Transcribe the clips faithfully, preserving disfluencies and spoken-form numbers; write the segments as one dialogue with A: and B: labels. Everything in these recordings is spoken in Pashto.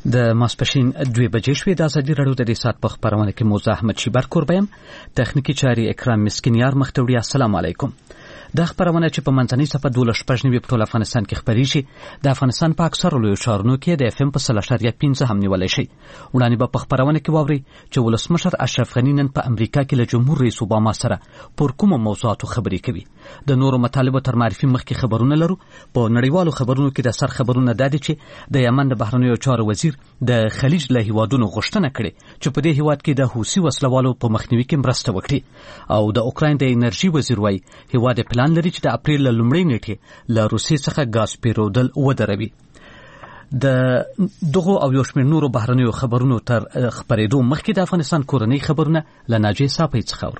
A: د ماسپښین دوه بجې شوې. د ازادي راډیو د دې ساعت په خبرونه کې موزه احمد شیبر کوربیم، تخنیکی چاري اکرام مسکینیار مختوړي. السلام علیکم. د خبرونه چې په منځنۍ صفه دولس شپږ نیوي په ټول افغانستان کې خبرېږي د افغانستان په اکثرو لویو ښارونو کې د اف ام په سل اشاریه پنځه هم نیولای شي. وړاندې به په خبرونه کې واوري چې ولسمشر اشرف غني نن په امریکا کې له جمهور رئیس اوباما سره پر کومو موضوعاتو خبرې کوي. د نورو مطالبو تر معرفي مخکې خبرونه لرو. په نړیوالو خبرونو کې د سر خبرونه دا دي چې د یمن د بهرنیو چارو وزیر د خلیج له هیوادونو غوښتنه کړې چې په دې هیواد کې د حوثي وسلوالو په مخنیوي کې مرسته وکړي، او د اوکراین د انرژي وزیر وايي هیواد پلان لري چې د اپریل له لومړۍ نیټې له روسیې څخه ګاز پیرودل ودروي. د دغو او یو شمېر نورو بهرنیو خبرونو تر خبرېدو مخکې د افغانستان کورنۍ خبرونه له ناجیې صافۍ څخه اورو.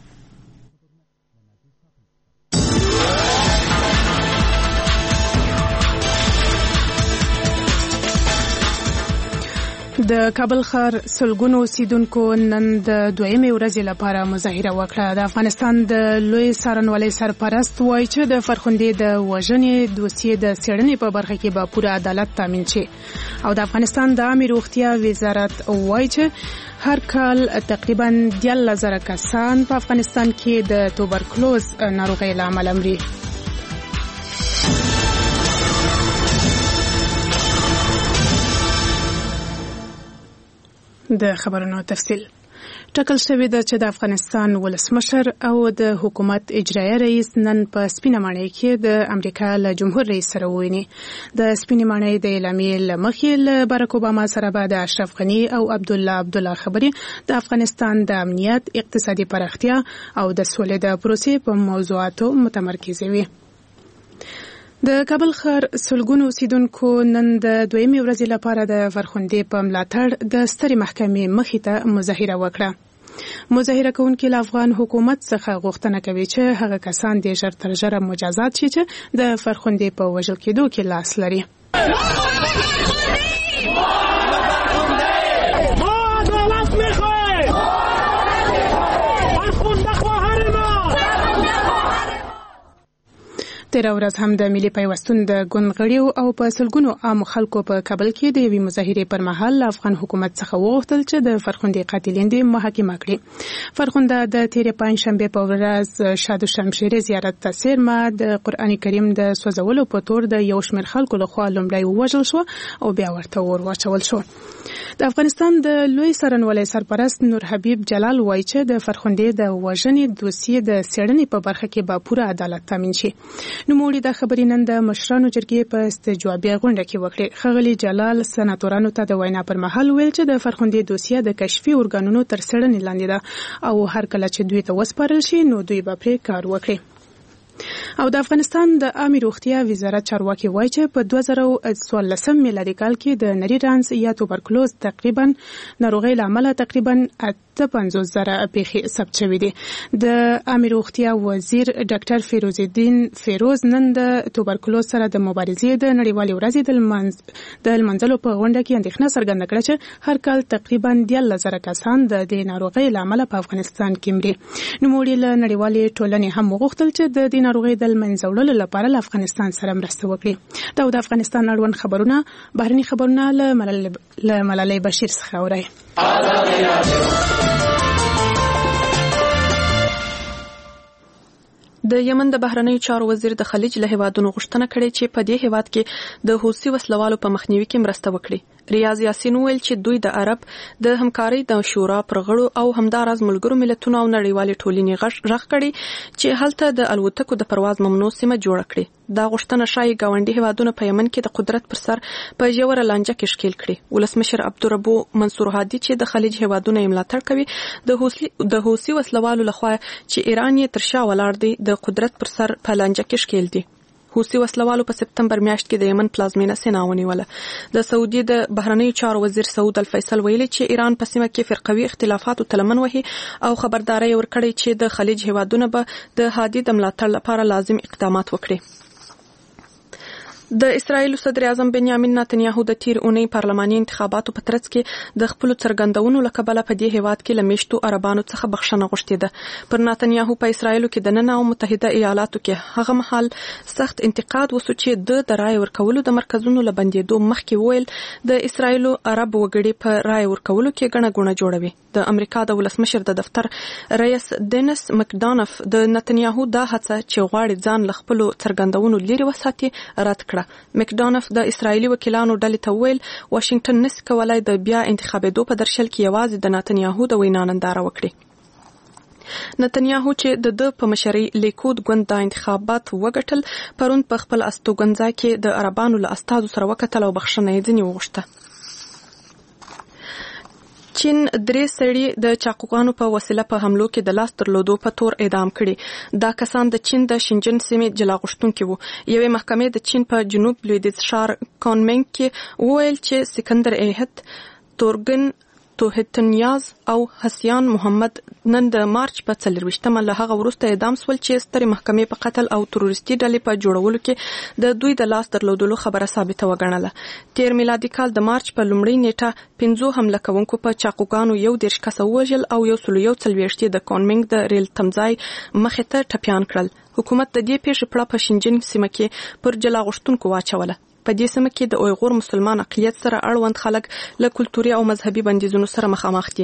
B: د کابل ښار سلګونو اوسیدونکو نن د دویمې ورځې لپاره مظاهره وکړه. د افغانستان د لوی څارنوالۍ سرپرست وایي چې د فرخندې د وژنې دوسیې د څېړنې په برخه کې به پوره عدالت تامین شي، او د افغانستان د عامه روغتیا وزارت وایي چې هر کال تقریبا دیارلس زره کسان په افغانستان کې د توبرکلوز ناروغۍ له امله مري. د خبرونو تفصیل ټاکل شوی ده چې د افغانستان ولسمشر او د حکومت اجرایي رئیس نن په سپینه ماڼۍ کې د امریکا له جمهور رئیس سره وویني. د سپینې ماڼۍ د اعلامیې له مخې له بارک اوباما سره به د اشرف غني او عبدالله عبدالله خبرې د افغانستان د امنیت، اقتصادي پراختیا او د سولې د پروسې په موضوعاتو متمرکزه وي. د کابل ښار سلګونو اوسیدونکو نن د دویمې ورځې لپاره د فرخندې په ملاتړ د سترې محکمې مخې ته مظاهره وکړه. مظاهره کوونکي له افغان حکومت څخه غوښتنه کوي چې هغه کسان د ژر تر ژره مجازات شي چې د فرخندې په وژل کېدو کې لاس لري. تیره ورځ هم د ملي پیوستون د ګوند غړیو او په سلګونو عام خلکو په کابل کې د یوې مظاهرې پر مهال له افغان حکومت څخه وغوښتل چې د فرخندې قاتلین دې محاکمه کړي. فرخنده د تیرې پنجشنبې په ورځ شاد الشمشیرې زیارت ته څیرمه د قرآن کریم د سوځولو په تور د یو شمېر خلکو لخوا لومړی ووژل شو او بیا ورته اور واچول شو. د افغانستان د لوی څارنوالۍ سرپرست نور حبیب جلال وایي چې د فرخندې د وژنې دوسیې د څېړنې په برخه کې به پوره عدالت تامین شي. نوموړي د خبرې نن د مشرانو جرګې په استجوابیه غونډه کې وکړې. ښاغلي جلال سناتورانو ته د وینا پر مهال ویل چې د فرخندې دوسیه د کشفي ارګانونو تر څېړنې لاندې ده او هر کله چې دوی ته وسپارل شي نو دوی به پرې کار وکړي. او د افغانستان د عامه روغتیا وزارت چارواکي وایي چې په دوه زره څوارلسم میلادي کال کې د نری رانس یا توبرکلوز تقریبا ناروغۍ له امله تقریبا اته پنځوس زره پیښې ثبت شوې دي. د عامه روغتیا وزیر ډاکټر فیروز الدین فیروز نن د توبرکلوز سره د مبارزې د نړیوالې ورځې د لمانځ د لمانځلو په غونډه کې اندېښنه څرګنده کړه چې هر کال تقریبا دیارلس زره کسان د دې ناروغۍ له امله په افغانستان کې مري. نوموړي له نړیوالې ټولنې هم وغوښتل چې د دې ناروغۍ د منځه وړلو لپاره له افغانستان سره مرسته وکړي. دا د افغانستان اړوند خبرونه بهرني خبرونه له ملالۍ بشیر څخه اورئ.
C: د یمن د بهرنیو چارو وزیر د خلیج له هیوادونو غوښتنه کړې چې په دې هیواد کې د حوثي وسلوالو په مخنیوي کې مرسته وکړي. ریاض یاسین ویل چې دوی د عرب د همکارۍ د شورا پر غړو او همداراز ملګرو ملتونو او نړیوالې ټولنې غږ کړي چې هلته د الوتکو د پرواز ممنوع سیمه جوړه کړي. دا غوښتنه شایي ګاونډي هیوادونه په یمن کې د قدرت پر سر په ژوره لانجه کې ښکیل کړي. ولسمشر عبدالربو منصور هادي چې د خلیج هیوادونه یې ملاتړ کوي د حوثي د حوثي وسلوالو لخوا چې ایران یې تر شا ولاړ دی د قدرت پر سر په لانجه کې ښکیل دي. حوثي وسلوالو په سپتمبر میاشت کې د یمن پلازمینه سینا ونیوله. د سعودي د بهرنیو چارو وزیر سعود الفیصل ویلي چې ایران په سیمه کې فرقوي اختلافاتو تلمن وهي او خبرداري ورکړي چې د خلیج هیوادونه به د هادي د ملاتړ لپاره لازم اقدامات وکړي. د اسرایل صدر اعظم بنیامین نتنیاهو د تیر اونۍ پارلماني انتخاباتو په ترڅ کې د خپل څرګندونو لکبله په دې هیواد کې لمیشتو عربانو څخه بخښنه غوښتې ده. پر نتنیاهو په اسرایل کې د نن او متحده ایالاتو کې هغه مهال سخت انتقاد وسو چې د د رای ورکولو د مرکزونو لبندېدو مخکې ویل د اسرایل عرب وګړي په رای ورکولو کې غڼه غونه جوړوي. د امریکا د ولسمشر د دفتر رئیس دینس مکډانف د نتنیاهو دا هڅه چې غواړي ځان له خپل څرګندونو لري وساتي رد کړه. مکډانف د اسرایلی وکیلانو ډلې ته ویل واشنگټن نس کولای د بیا انتخابېدو په درشل کې یوازې د نتنیاهو د وینا ننداره وکړي. نتنیاهو چې د د په مشرۍ لیکود ګوند د انتخابات وګټل پرون په خپل استوګنځای کې د عربانو له استازو سره وکتل او بخښنه یې ځنې وغوښته. چین درې سړي د چاقوګانو په وسیله په حملو کې د لاس درلودو په تور اعدام کړي. دا کسان د چین د شینجن سیمې جلا غوښتونکي وو. یوې محکمې د چین په جنوب لویدیځ ښار کونمنګ کې وویل چې سکندر ایهت، تورګن توهتنیاز او حسیان محمد نن د مارچ په څلرویشتمه له هغه وروسته اعدام سول چې سترې محکمې په قتل او تروریستي ډلې په جوړولو کې د دوی د لاس درلودلو خبره ثابته وګڼله. تیر میلادي کال د مارچ په لومړۍ نیټه پنځو حمله کوونکو په چاقوګانو یو دېرش کسه ووژل او یو سلو یو څلوېښت د کونمنګ د ریل تمځای مخې ته ټپیان کړل. حکومت د دې پیښې پړه په شینجن سیمه کې پر جلا غوښتونکو واچوله. په دې سیمه کې د اویغور مسلمان اقلیت سره اړوند خلک له کلتوري او مذهبي بندیزونو سره مخامخ دي.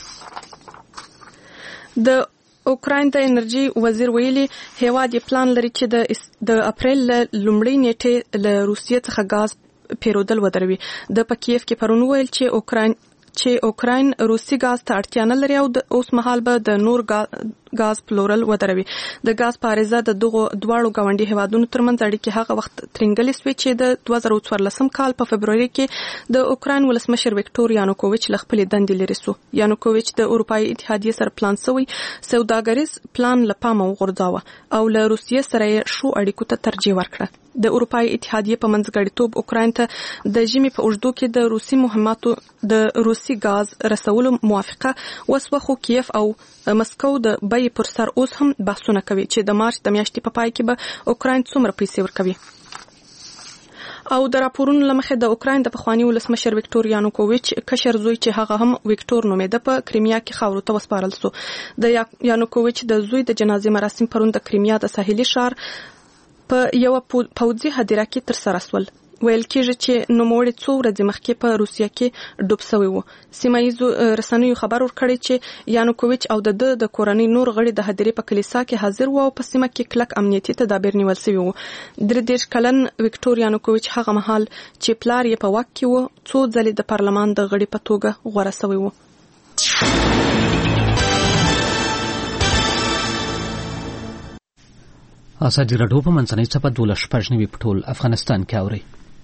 C: د اوکراین د انرژي وزیر ویلي هیواد یې پلان لري چې د اپریل لومړۍ نیټې له روسیې څخه غاز پیرودل ودروي. د په کیف کې پرون ویل چې اوکراین چې اوکراین روسي غاز ته اړتیا نه لري او اوس مهال به د نور غاز پلورل ودروي. د غاز په عرضه د دغو دواړو ګاونډي هیوادونو ترمنځ اړیکې هغه وخت ترنګلې سوې چې د دوه زره څوارلسم کال په فبروري کې د اوکراین ولسمشر ویکټور یانوکوویچ له خپلې دندې لرې سو. یانوکوویچ د اروپایي اتحادیې سره پلان شوی سوداګریز پلان له پامه وغورځاوه او له روسیې سره یې شو اړیکو ته ترجیح ورکړه. د اروپایي اتحادیې په منځګړیتوب اوکراین ته د ژمي په اوږدو کې د روسي مهماتو د روسي غاز رسولو موافقه وسوه، خو کیف او مسکو د بیې پر سر اوس هم بحثونه کوي چې د مارچ د میاشتې په پای کې به اوکراین څومره پیسې ورکوي. او د راپورونو لمخې د اوکراین د پخوانی ولسمشر ویکټور یانوکوویچ کشر زوی چې هغه هم ویکټور نومېده په کریمیا کې خاورو ته وسپارل سو. د یانوکوویچ د زوی د جنازې مراسم پرون د کریمیا د ساحلي ښار په یو پوځي هدیره کې تر سره سول. ویل کېږي چې نوموړی څو ورځې مخکې په روسیه کې ډوب شوی و. سیمه ییزو رسنیو خبر ورکړی چې یانوکوویچ او د د د کورنۍ نور غړي د هدیرې په کلیسا کې حاضر وو او په سیمه کې کلک امنیتي تدابیر نیول شوي وو. درې دېرش کلن ویکټور یانوکوویچ هغه مهال چې پلار یې په واک کې و څو ځلې د پارلمان د غړي په توګه غوره شوی وو.
A: ازادي راډیو په منځنۍ څپه دولس شپږ نوي په ټول افغانستان کې اوري.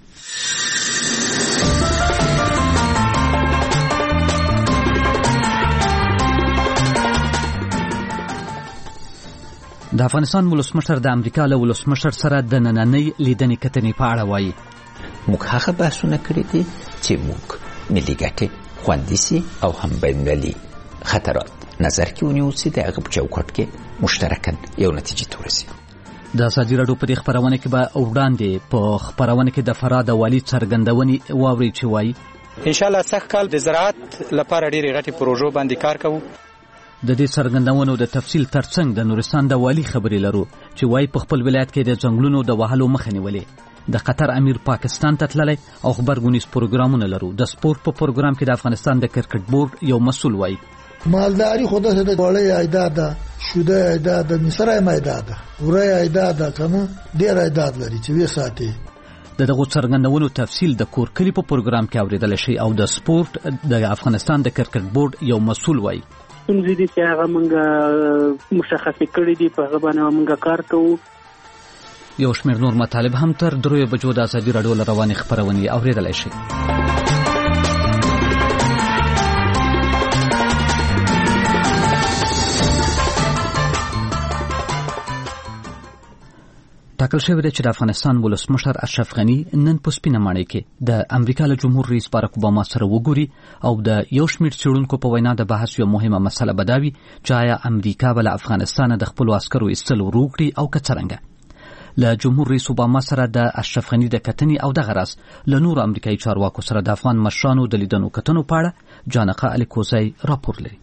A: د افغانستان ولسمشر د امریکا له ولسمشر سره د نننۍ لیدنې کتنې په اړه وایي.
D: موږ هغه بحثونه کړي دي چې موږ ملي ګټې خوندي سي او هم بینالمللي خطرات نظر کې ونیوسي د هغه په چوکاټ کې مشترکاً یو نتیجې ته ورسېږو.
A: د ازادي راډیو په دې خپرونه کې به وړاندې په خپرونه کې د فراد والي څرګندونې واوري چې وایي
E: ان شاء الله سخت کال د زراعت لپاره ډېرې غټې پروژو باندې کار کوو.
A: د دې څرګندونو د تفصیل ترڅنګ د نورستان د والي خبرې لرو چې وایي په خپل ولایت کې د ځنګلونو د وهلو مخه نیولې. د قطر امیر پاکستان ته تللی او خبرګونیز پروګرامونه لرو. د سپورت په پروګرام کې د افغانستان د کرکټ بورډ یو مسؤل وایي
F: مالداری خود څه د وړي عیداد شوده عیداد مصرای مایداد ورای عیداد کنه ډیر عیداد لري چې وې ساتي.
A: د دغه څرګندونو تفصیل د کور کلی په پروګرام کې اوریدل شي. او د سپورت د افغانستان د کرکټ بورډ یو مسؤل وایي
G: څنګه دي چې هغه موږ مشخص کړی دي په هغه باندې موږ کار کوو.
A: یو شمېر نور مطالب هم تر دریو بجو د ازادي راډیو له روانې خپرونې اوریدل شي. ټاکل شوی دی چې د افغانستان ولسمشر اشرف غنی نن په سپینه ماڼۍ کې د امریکا له جمهور رئیس باراک اوباما سره وګوري او د یو شمېر څېړونکو په وینا د بحث یو مهمه مسله به دا وي چې آیا امریکا به له افغانستانه د خپلو عسکرو ایستل ورو کړي او که څرنګه. له جمهور رئیس اوباما سره د اشرف غني د کتنې او دغه راز له نورو امریکایي چارواکو سره د افغان مشرانو د لیدنو کتنو په اړه جانقه الیکوزی راپور لري.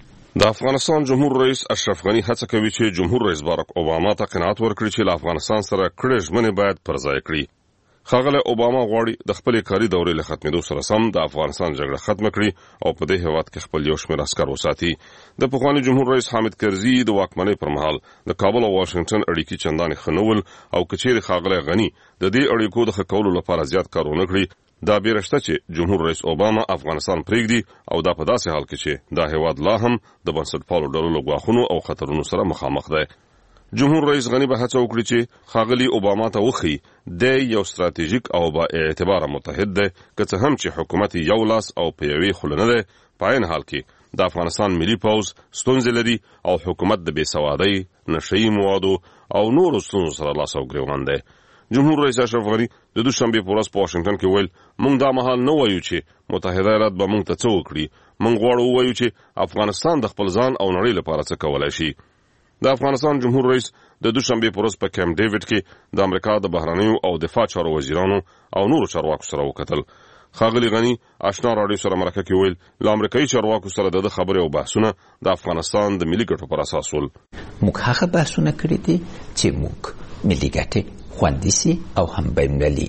H: د افغانستان جمهور رئیس اشرف غني هڅه کوي چې جمهور رئیس باراک اوباما ته قناعت ورکړي چې له افغانستان سره کړې ژمنې باید پر ځای کړي. ښاغلی اوباما غواړي د خپلې کاري دورې له ختمېدو سره سم د افغانستان جګړه ختمه کړي او په دې هېواد کې خپل یو شمېر عسکر وساتي. د پخواني جمهور رئیس حامد کرزي د واکمنۍ پر مهال د کابل او واشنګټن اړیکې چندانې ښه نه ول او که چیرې ښاغلی غني د دې اړیکو د ښه کولو لپاره زیات کار ونه کړي، دا بې رشته چې جمهور رئیس اوباما افغانستان پرېږدي او دا په داسې حال کې چې دا هېواد لا هم د بنسټپالو ډلو له ګواښونو او خطرونو سره مخامخ دی. جمهور رئیس غني به هڅه وکړي چې ښاغلي اوباما ته وښيي د یو ستراتیژیک او با اعتباره متحد دی، که څه هم چې حکومت یو لاس او په یوې خوله نه دی. په عین حال کې د افغانستان ملي پوځ ستونزې لري او حکومت د بېسوادۍ، نشهیي موادو او نورو ستونزو سره لاس او ګرېوان دی. جمهور رئیس اشرف غني د دوشنبې په ورځ په واشنګټن کې ویل، موږ دا مهال نه وایو چې متحده ایالات به موږ ته څه وکړي، موږ غواړو ووایو چې افغانستان د خپل ځان او نړۍ لپاره څه کولی شي. د افغانستان جمهور رئیس د دوشنبې په ورځ په کیمپ ډیوډ کې د امریکا د بهرنیو او دفاع چارو وزیرانو او نورو چارواکو سره وکتل. ښاغلي غني آشنا راډیو سره مرکه کې ویل، له امریکایي چارواکو سره د خبرې او بحثونه د افغانستان د ملي ګټو پر اساس ول.
D: موږ هغه بحثونه کړي دي چې موږ ملي ګټې خوندي سي او هم بینالمللي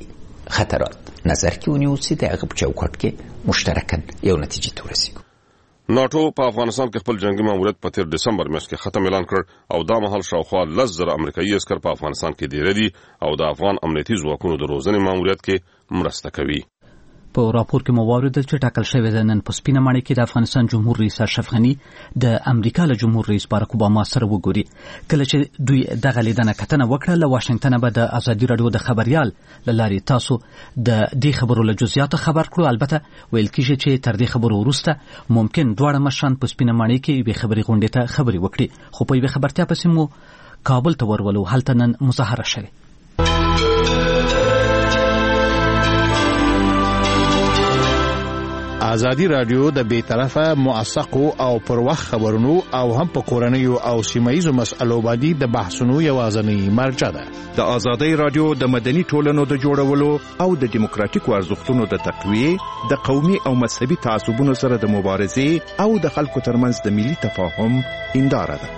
D: خطرات نظر کې ونیول سي، د هغه په چوکاټ کې مشترکاً یو نتیجې ته ورسېږو.
H: ناټو په افغانستان کې خپل جنگي ماموریت په تیر دسمبر میاشت کې ختم اعلان کړ او دا مهال شاوخوا لس زره امریکایي عسکر په افغانستان کې ډېر دي او د افغان امنیتي ځواکونو د روزنې ماموریت کې مرسته کوي.
A: په راپور کې مو واوریدل چې ټاکل شوی د نن په سپینه ماڼۍ کې د افغانستان جمهور رئیس اشرف غني د امریکا له جمهور رئیس باراک اوباما سره وګوري. کله چې دوی دغه لیدنه کتنه وکړه، له واشنګټن به د ازادي راډیو د خبريال له لارې تاسو د دې خبرو له جزئیاتو خبر کړو. البته ویل کېږي چې تر دې خبرو وروسته ممکن دواړه مشران په سپینه ماڼۍ کې یوې خبري غونډې ته خبري وکړي، خو په یوې خبرتیا پسې مو کابل ته ورولو. هلته نن مظاهره شوه.
I: ازادي رادیو د بیطرفه موثقو او پر وخت خبرونو او هم په کورنیو او سیمایي مسایلو باندې د بحثونو یوازنی مرجع ده.
J: د ازادي رادیو د مدني ټولنو د جوړولو او د دیموکراتیکو ارزښتونو د تقویه، د قومي او مذهبي تعصبونو سره د مبارزې او د خلکو ترمنځ د ملي تفاهم هنداره ده.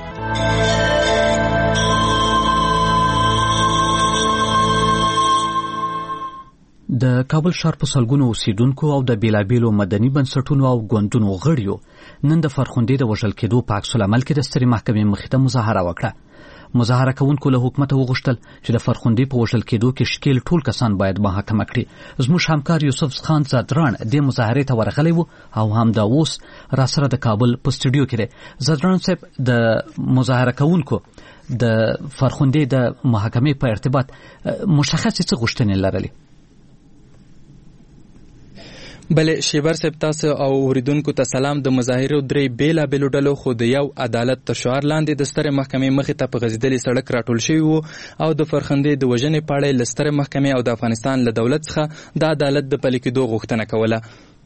A: د کابل ښار په سلګونو اوسیدونکو او د بیلابیلو مدني بنسټونو او ګوندونو غړیو نن د فرخندې د وژل کېدو په عکس العمل کې د سترې محکمې مخې ته مظاهره وکړه. مظاهره کوونکو له حکومت وغوښتل چې د فرخندې په وژل کېدو کې شکیل ټول کسان باید محاکمه کړي. زموږ همکار یوسف خان زدران د مظاهرې ته ورغلی و او هم دا اوس را سره د کابل په سټوډیو کې دی. زدران صاحب، د مظاهره کوونکو د فرخندې د محاکمې په ارتباط مشخص څه غوښتنې لرلې؟
K: بلې شیبر صاحب، تاسو او اوریدونکو ته سلام. د مظاهرو درې بیلا بیلو ډلو خو د یو عدالت تر شعار لاندې د سترې محکمې مخې ته په غځېدلې سړک راټول شوي وو او د فرخندې د وژنې په اړه له سترې محکمې او د افغانستان له دولت څخه د عدالت د پلي کېدو غوښتنه کوله.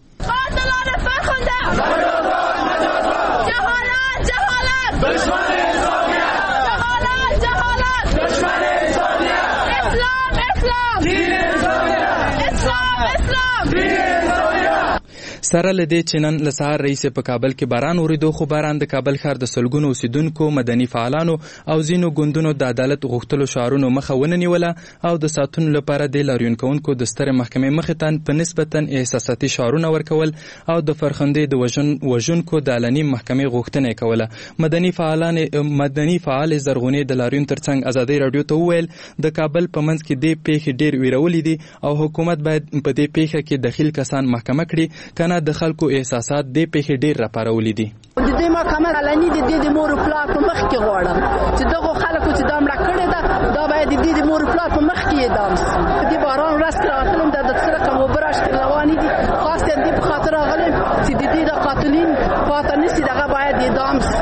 K: سره لدې چې نن له سهار رئیس په کابل کې باران وریدو، خو باران د کابل ښار د سلګونو اوسیدونکو، مدني فعالانو او ځینو ګوندونو د عدالت غوښتلو شعارونو مخه ونه نیوله او د ساتونو لپاره د لاریون کوونکو د سترې محکمې مخې ته په نسبتا احساساتي شعارونه ورکول او د فرخندې د وژن وژونکو د علني محکمې غوښتنه کوله. مدني فعالان مدني فعال زرغونې د لاریون ترڅنګ ازادي رادیو ته وویل د کابل په منځ کې د پیښې ډیر ویرولې دي او حکومت باید په دې پیښه کې دخیل کسان محکمه کړي، کنه د خلکو احساسات دې پیښې ډیر راپارولې دي.
L: د دې محکمه علني د دې د مور پلار په مخ کې غواړم چې دغه خلکو چې دا مړه کړې ده دا باید د دې د مور پلار په مخ کې اعدام شي. د باران ورځ راغلم د سرقه مبرش روانې دي، خاص دې په خاطر راغلم چې د دې د قاتلین پاتې نشي، دغه باید اعدام شي.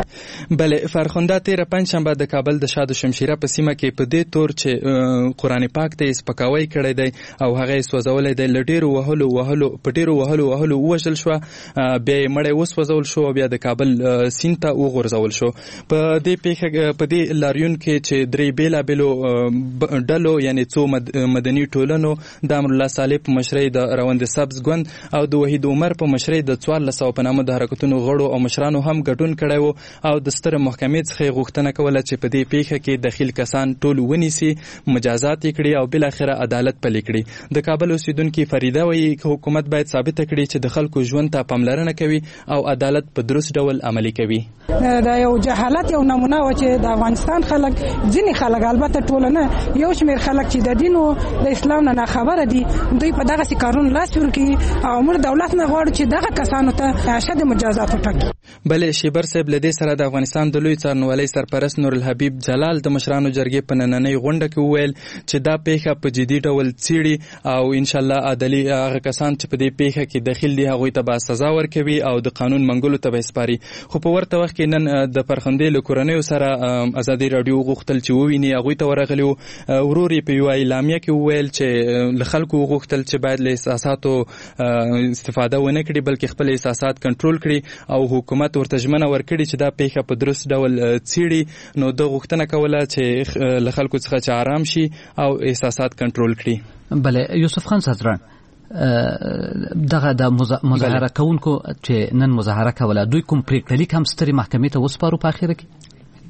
K: بله فرخنده تیر پنځشنبه د کابل د شاد شمشیره په سیمه کې په دې تور چې قرآن پاک ته سپکاوی کړی دی او هغه سوځولې دی لډیرو وهلو وهلو پټیرو وهلو وهلو وژل شو بیا مړی وسوځول شو بیا د کابل سیند ته وغورځول شو په دې پیښه په دې لاریون کې چې درې بیلا بیلو ډلو یعنی څو مدني ټولنو د امر الله صالح په مشرۍ د روند سبز ګوند او د وحید عمر په مشرۍ د څوارلس سوه په نامه د حرکتونو غړو او مشرانو هم ګډون کړی و او د ستره محکمې څخه غوښتنه کوله چې په دې پیښه کې دخیل کسان ټول ونیسي مجازات یې کړي او بالاخره عدالت پلی کړي د کابل اوسیدونکي فریده وایي حکومت باید ثابته کړي چې د خلکو ژوند ته پاملرنه کوي او عدالت په درست ډول عملي کوي.
M: دا یو جهالت یو نمونه و چې د افغانستان خلک ځینې خلک البته ټول نه یو شمېر خلک چې د دین او د اسلام نه خبره دي دوی په دغه کارونو لاس ورکړي او موږ دولت نه غواړو چې دغه کسانو ته اشد مجازات وټاکي.
K: بلې شیبر صاحب له دې سره د افغانستان د لوی څارنوالۍ سرپرست نور الحبیب جلال د مشرانو جرګې په نننۍ غونډه کې وویل چې دا پیښه په جدي ډول څیړي او ان شاء الله عدالي هغه کسان چې په دې پیښه کې دخیل دي هغوی ته به سزا ورکوي او د قانون منګولو ته به سپاري. خو په ورته وخت کې نن د فرخندې له کورنیو سره ازادي راډیو غوښتل چې وویني هغوی ته ورغلي ورور یې په یوه اعلامیه کې وویل چې له خلکو وغوښتل چې باید له احساساتو استفاده ونه کړي بلکې خپل احساسات کنټرول کړي او حکومت ورته ژمنه ورکړي چې دا پیښه په درست ډول څیړي نو د غوښتنه کوله چې له خلکو څخه چې آرام شي او احساسات کنټرول کړي.
A: بله یوسف خان صدران دغه د مظاهره کوونکو چې نن مظاهره کوله دوی کوم پریکړه لیک هم سترې محکمې ته وسپارو په اخره کې؟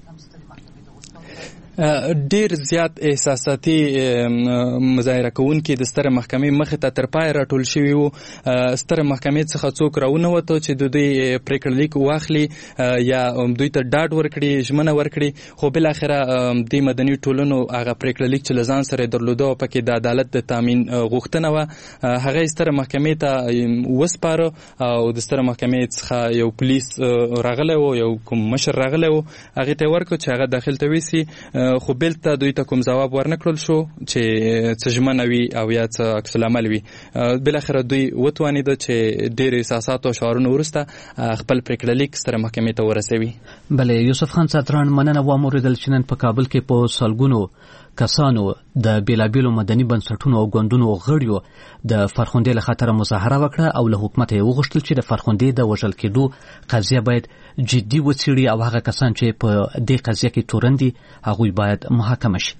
K: ډیر زیات احساساتي مظاهره کوونکي د ستره محکمې مخې ته تر پای راټول شوي وو. ستره محکمې څخه څوک راونوته چې د دوی پریکړه لیک واخلي یا دوی ته ډاډ ورکړي ژمنه ورکړي خو بالاخره د مدني ټولنو هغه پریکړه لیک چې له ځان سره یې درلوده او پکې د عدالت د تامین غوښتنه وه هغه یې ستره محکمې ته وسپاره او د ستره محکمې څخه یو پولیس راغلی و یو کوم مشر راغلی و هغې ته یې ورکړو چې هغه داخل ته ویسي خو بیلته دوی ته کوم ځواب ورنکړل شو چې څه ژمنه وي او یا څه عکس العمل وي. بالاخره دوی وتوانېده چې ډېر احساساتو او شعارونو وروسته خپل پریکړه لیک ستره محکمې ته ورسوي.
A: بلې یوسف خان صدران مننه واورېدل چې نن په کابل کې په سلګونو کسانو د بیلابیلو مدني بنسټونو او ګوندونو غړیو د فرخندې له خاطره مظاهره وکړه او له حکومت یې وغوښتل چې د فرخندې د وژل کېدو قضیه باید جدي وڅېړي او هغه کسان چې په دې قضیه کې تورن دي هغوی باید محاکمه شي.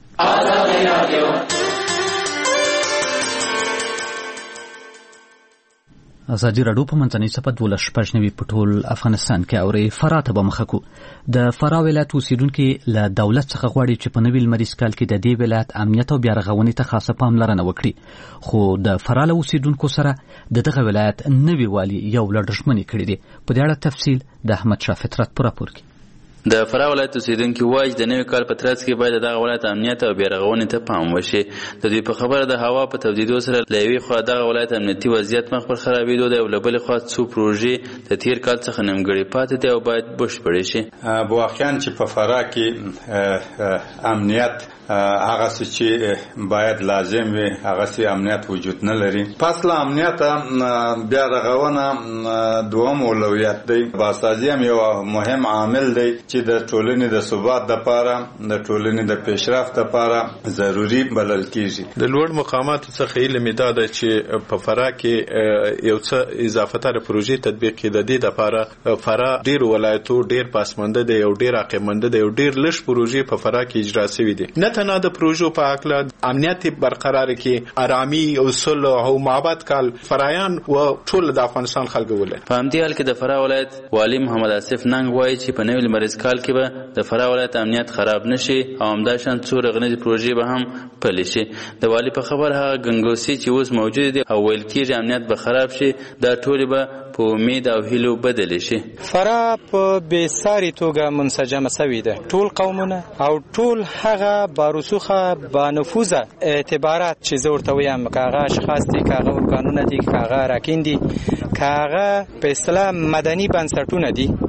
A: ازادي راډیو په منځنۍ صفحه دولس شپږ نوي په ټول افغانستان کې اوري. فراه ته به مخه کړو. د فراه ولایت اوسیدونکي له دولت څخه غواړي چې په نوي لمریز کال کې د دې ولایت امنیت او بیارغونې ته خاصه پاملرنه وکړي خو د فراه له اوسیدونکو سره د دغه ولایت نوي والي یو لړ دښمني کړې دي. په دې اړه تفصیل د احمد شاه فطرت په راپور کې.
N: د فراه ولایت اوسیدونکي وایي د نوي کال په ترڅ کې باید دغه ولایت امنیت او بیارغونې ته پام وشي. د دوی په خبره د هوا په تبدیدو سره له یوې خوا دغه ولایت امنیتي وضعیت مخ پر خرابېدو دی او له بلې خوا څو پروژې د تېر کال څخه نیمګړې پاتې دي او باید بشپړې شي.
O: بواخیان چې په فراه کې امنیت هغه څه چې باید لازم وي هغه څه امنیت وجود نه لري. پس له امنیت بیا رغونه دوم اولویت دی. باسازي هم یو مهم عامل دی چې د ټولنې د ثبات لپاره د ټولنې د پیشرفت لپاره ضروری بلل کیږي.
I: د لوړ مقاماتو څخه علم دا ده چې په فراه کې یو څه اضافه تر پروژې تطبیق کړي. د دې لپاره فراه ډیر ولایتو ډیر پاسمانده دی او ډیر عقیمنده دی او ډیر لږ پروژې په فراه کې اجرا شوې دي. نه تنها د پروژو په اکله امنیت برقرار کې آرامي او صلح او محبت کال فرایان او ټول د افغانستان خلکو ولې.
N: په همدې حال کې د فراه ولایت والی محمد آصف ننګ وایي چې په نوي لمریز کال کې به د فراه ولایت امنیت خراب نشي او همداشان څو رغنیزې پروژې به هم پلي شي. د والی په خبر هغه ګنګوسي چې اوس موجود دي او ویل کېږي امنیت به خراب شي دا ټول به په امید او هیلو بدل شي.
E: فراه په بې ساري توګه منسجمه شوې ده. ټول قومونه او ټول هغه باروسوخه با نفوذه اعتبارات چې زه ورته وایم که هغه اشخاص دي که هغه ارګانونه دي که هغه اراکین دي که هغه په اصطلاح مدني بنسټونه دي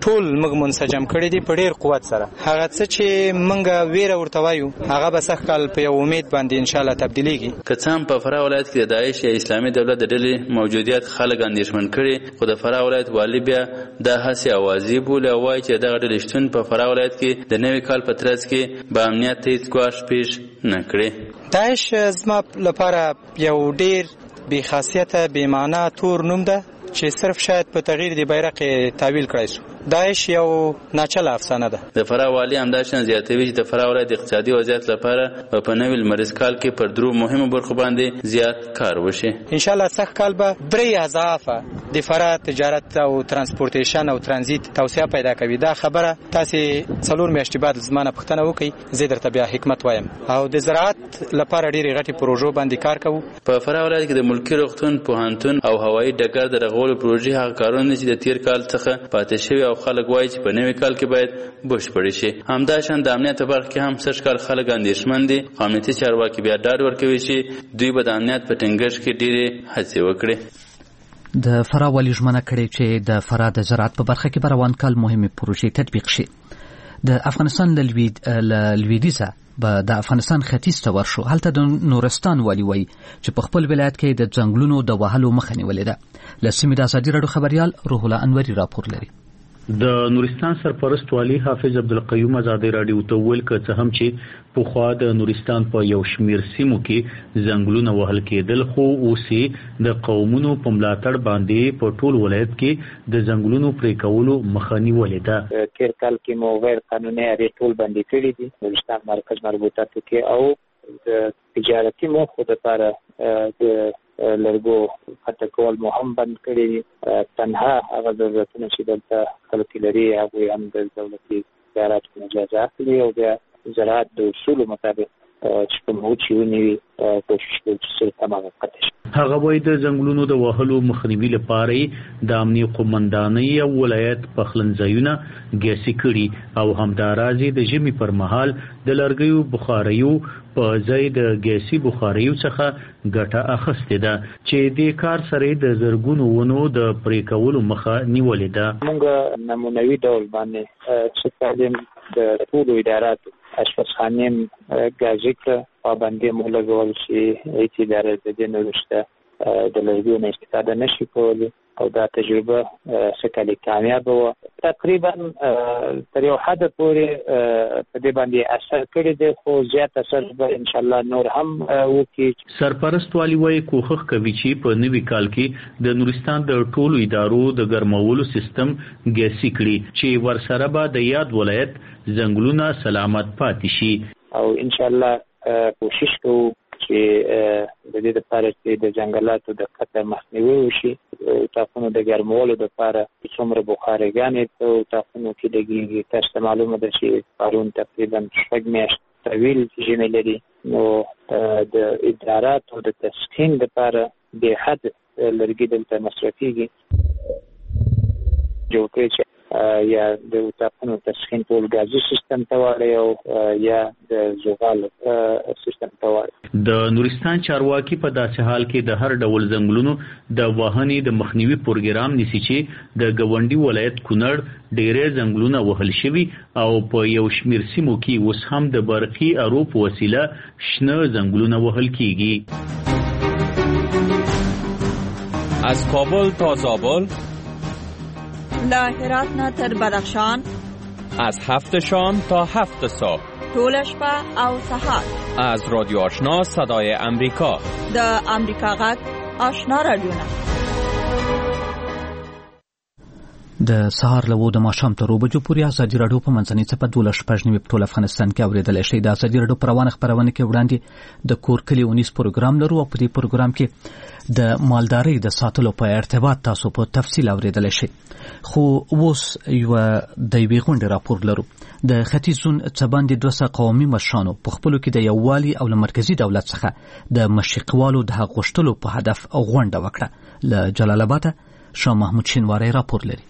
E: ټول موږ منسجم کړی دي په ډیر قوت سره. هغه څه چې موږ ویره ورته وایو هغه به سخت کال په یو امید باندې ان شاء الله تبدیلیږي.
N: که څه هم په فراه ولایت کې د داعش یا اسلامي دولت د ډلې موجودیت خلک اندېښمن کړي، خو د فراه ولایت والي بیا دا هڅې اوازې بولي او وایي چې دغه ډلې شتون په فراه ولایت کې د نوي کال په ترڅ کې به امنیت ته هېڅ ګواښ پیښ نه کړي.
E: داعش زما لپاره یو ډیر بې خاصیته بې معنا تور نوم ده چې صرف شاید په تغییر د بیرق تعویل کړی شو. داعش یو ناچله افسانه ده.
N: د فراه والي همداشان زیاتوي چې د فراه ولایت اقتصادي وضعیت لپاره په نوي لمریز کال کې پر درو مهمو برخو باندې زیات کار وشي.
E: ان شاء الله سخت کال به درې اضافه د فراه تجارت او ترانسپورټیشن او ترانزیت توسعه پیدا کوي. دا خبره تاسو څلور میاشتې بعد زمانه پښتنه وکي زه درته بیا حکمت وایم. او د زراعت لپاره ډېری غټي پروژو باندې کار کوو.
N: په فراه ولایت کې د ملکي روغتون، پوهنتون او هوایي ډګر د رغولو پروژې هغه کارونه چې د تیر کال څخه پاتې شوي او خلک وایي چې په نوي کال کې باید بشپړ شي. همداشان د امنیت په برخه کې هم سږ کال خلک اندېښمن دي. امنیتي چارواکي بیا ډاډ ورکوي چې دوی به د امنیت په ټینګښت کې ډېرې هڅې وکړي.
A: د فراه والي ژمنه کړې چې د فراه د زراعت په برخه کې به روان کال مهمې پروژې تطبیق شي. د افغانستان له لویدیځه به د افغانستان ختیځ ته ورشو. هلته د نورستان والي وایي چې په خپل ولایت کې د ځنګلونو د وهلو مخه نیولې ده. له سیمې د ازادي راډیو خبریال روح الله انوري راپور لري.
P: د نورستان سرپرست والی حافظ عبدالقیوم ازادي راډیو ته ویل ک څه هم چې پخوا د نورستان په یو شمیر سیمو کې ځنګلونه وهل کېدل، خو اوس د قومونو په ملاتړ باندې په ټول ولایت کې د ځنګلونو پرې کولو مخه نیولې ده.
Q: تیر کال کې مو غیر قانوني اړې ټول بندي کړي دي نورستان مرکز مربوطاتو کې، او د تجارتي موخو لپاره د لرګو قطع کول مو هم بند کړي دي. تنها هغه ضرورتونه چې دلته خلک لري هغوی هم د دولتي اختیاراتو نه اجازه اخلي او بیا زراعت د اصولو مطابق چې کوم وچې ونیوي کوشش کوي چې تمامه قطع شي.
P: هغه وایي د ځنګلونو د وهلو مخنیوي لپاره د امنیه قومندانۍ او ولایت پخلنځایونه ګیسي کړي او همداراز د ژمي پر مهال د لرګیو بخاریو په ځای د ګیسي بخاریو څخه ګټه اخیستې ده چې د کار سره د زرګونو ونو د پرې کولو مخه نیولې ده.
Q: موږ نمونوي ډول باندې چې تعلیم د ټولو اداراتو اشپزخانې ګازي کړه پابندي مو لګول شي هیڅ اداره د دې نه وروسته د لرګیو نه استفاده نشي کولی او دا تجربه څه کامیابه وه. تقریبا تر یو حده پورې په دې باندې اثر کړی دی، خو زیات اثر به انشاءالله نور هم وکړي.
P: سرپرست والی وایي کوښښ کوي چې په نوي کال کې د نورستان د ټولو ادارو د ګرمولو سیستم ګیسي کړي چې ورسره به د یاد ولایت ځنګلونه سلامت پاتې شي. او
Q: انشاءالله کوشش کوو چې د دې لپاره چې د ځنګلاتو د قطع مخنیوي وشي. تاخونو د ګرمولو لپاره څومره بخارګانې په تاخونو کې لګېږي، تاسو ته معلومه ده چې پرون تقریبا شپږ میاشتې طویل ژمی لري، نو د اداراتو د تسخین لپاره بې حد لرګي دلته مصرفېږي. جوړ کړی چې یا د اتاقونو تسخین ټول ګازي سیستم ته واړی او یا د زغال سیستم ته واړی.
P: د نورستان چارواکي په داسې حال کې د هر ډول ځنګلونو د وهنې د مخنیوي پروګرام نیسي چې د ګاونډي ولایت کونړ ډېرې ځنګلونه وهل شوي او په یو شمیر سیمو کې اوس هم د برقي ارو په وسیله شنه ځنګلونه وهل کیږي.
R: از کابل تا زابل،
S: له هرات نه تر بدخشان،
R: از هفت شام تا هفت صبح،
S: طول شپه او سحر،
R: از رادیو آشنا صدای امریکا،
S: د امریکا غږ آشنا رادیوونه.
A: د سهار له د ماښام تر اوه بجو پورې ازادي راډیو په منځنۍ څپه دولس شپږ نوي په ټول افغانستان کې اورېدلی شئ. د ازادي راډیو په روانه خپرونه کې وړاندې د کور کلي اونیز پروګرام لرو او په دې پروګرام کې د مالدارۍ د ساتلو په ارتباط تاسو په تفصیل اورېدلی شئ. خو اوس یوه د یوې غونډې راپور لرو. د ختیځ زون څه باندې دوه سوه قومي مشرانو په خپلو کې د یووالي او له مرکزي دولت څخه د مشرقوالو د حق غوښتلو په هدف غونډه وکړه. له جلال آباده شاه محمود شینواری راپور لري.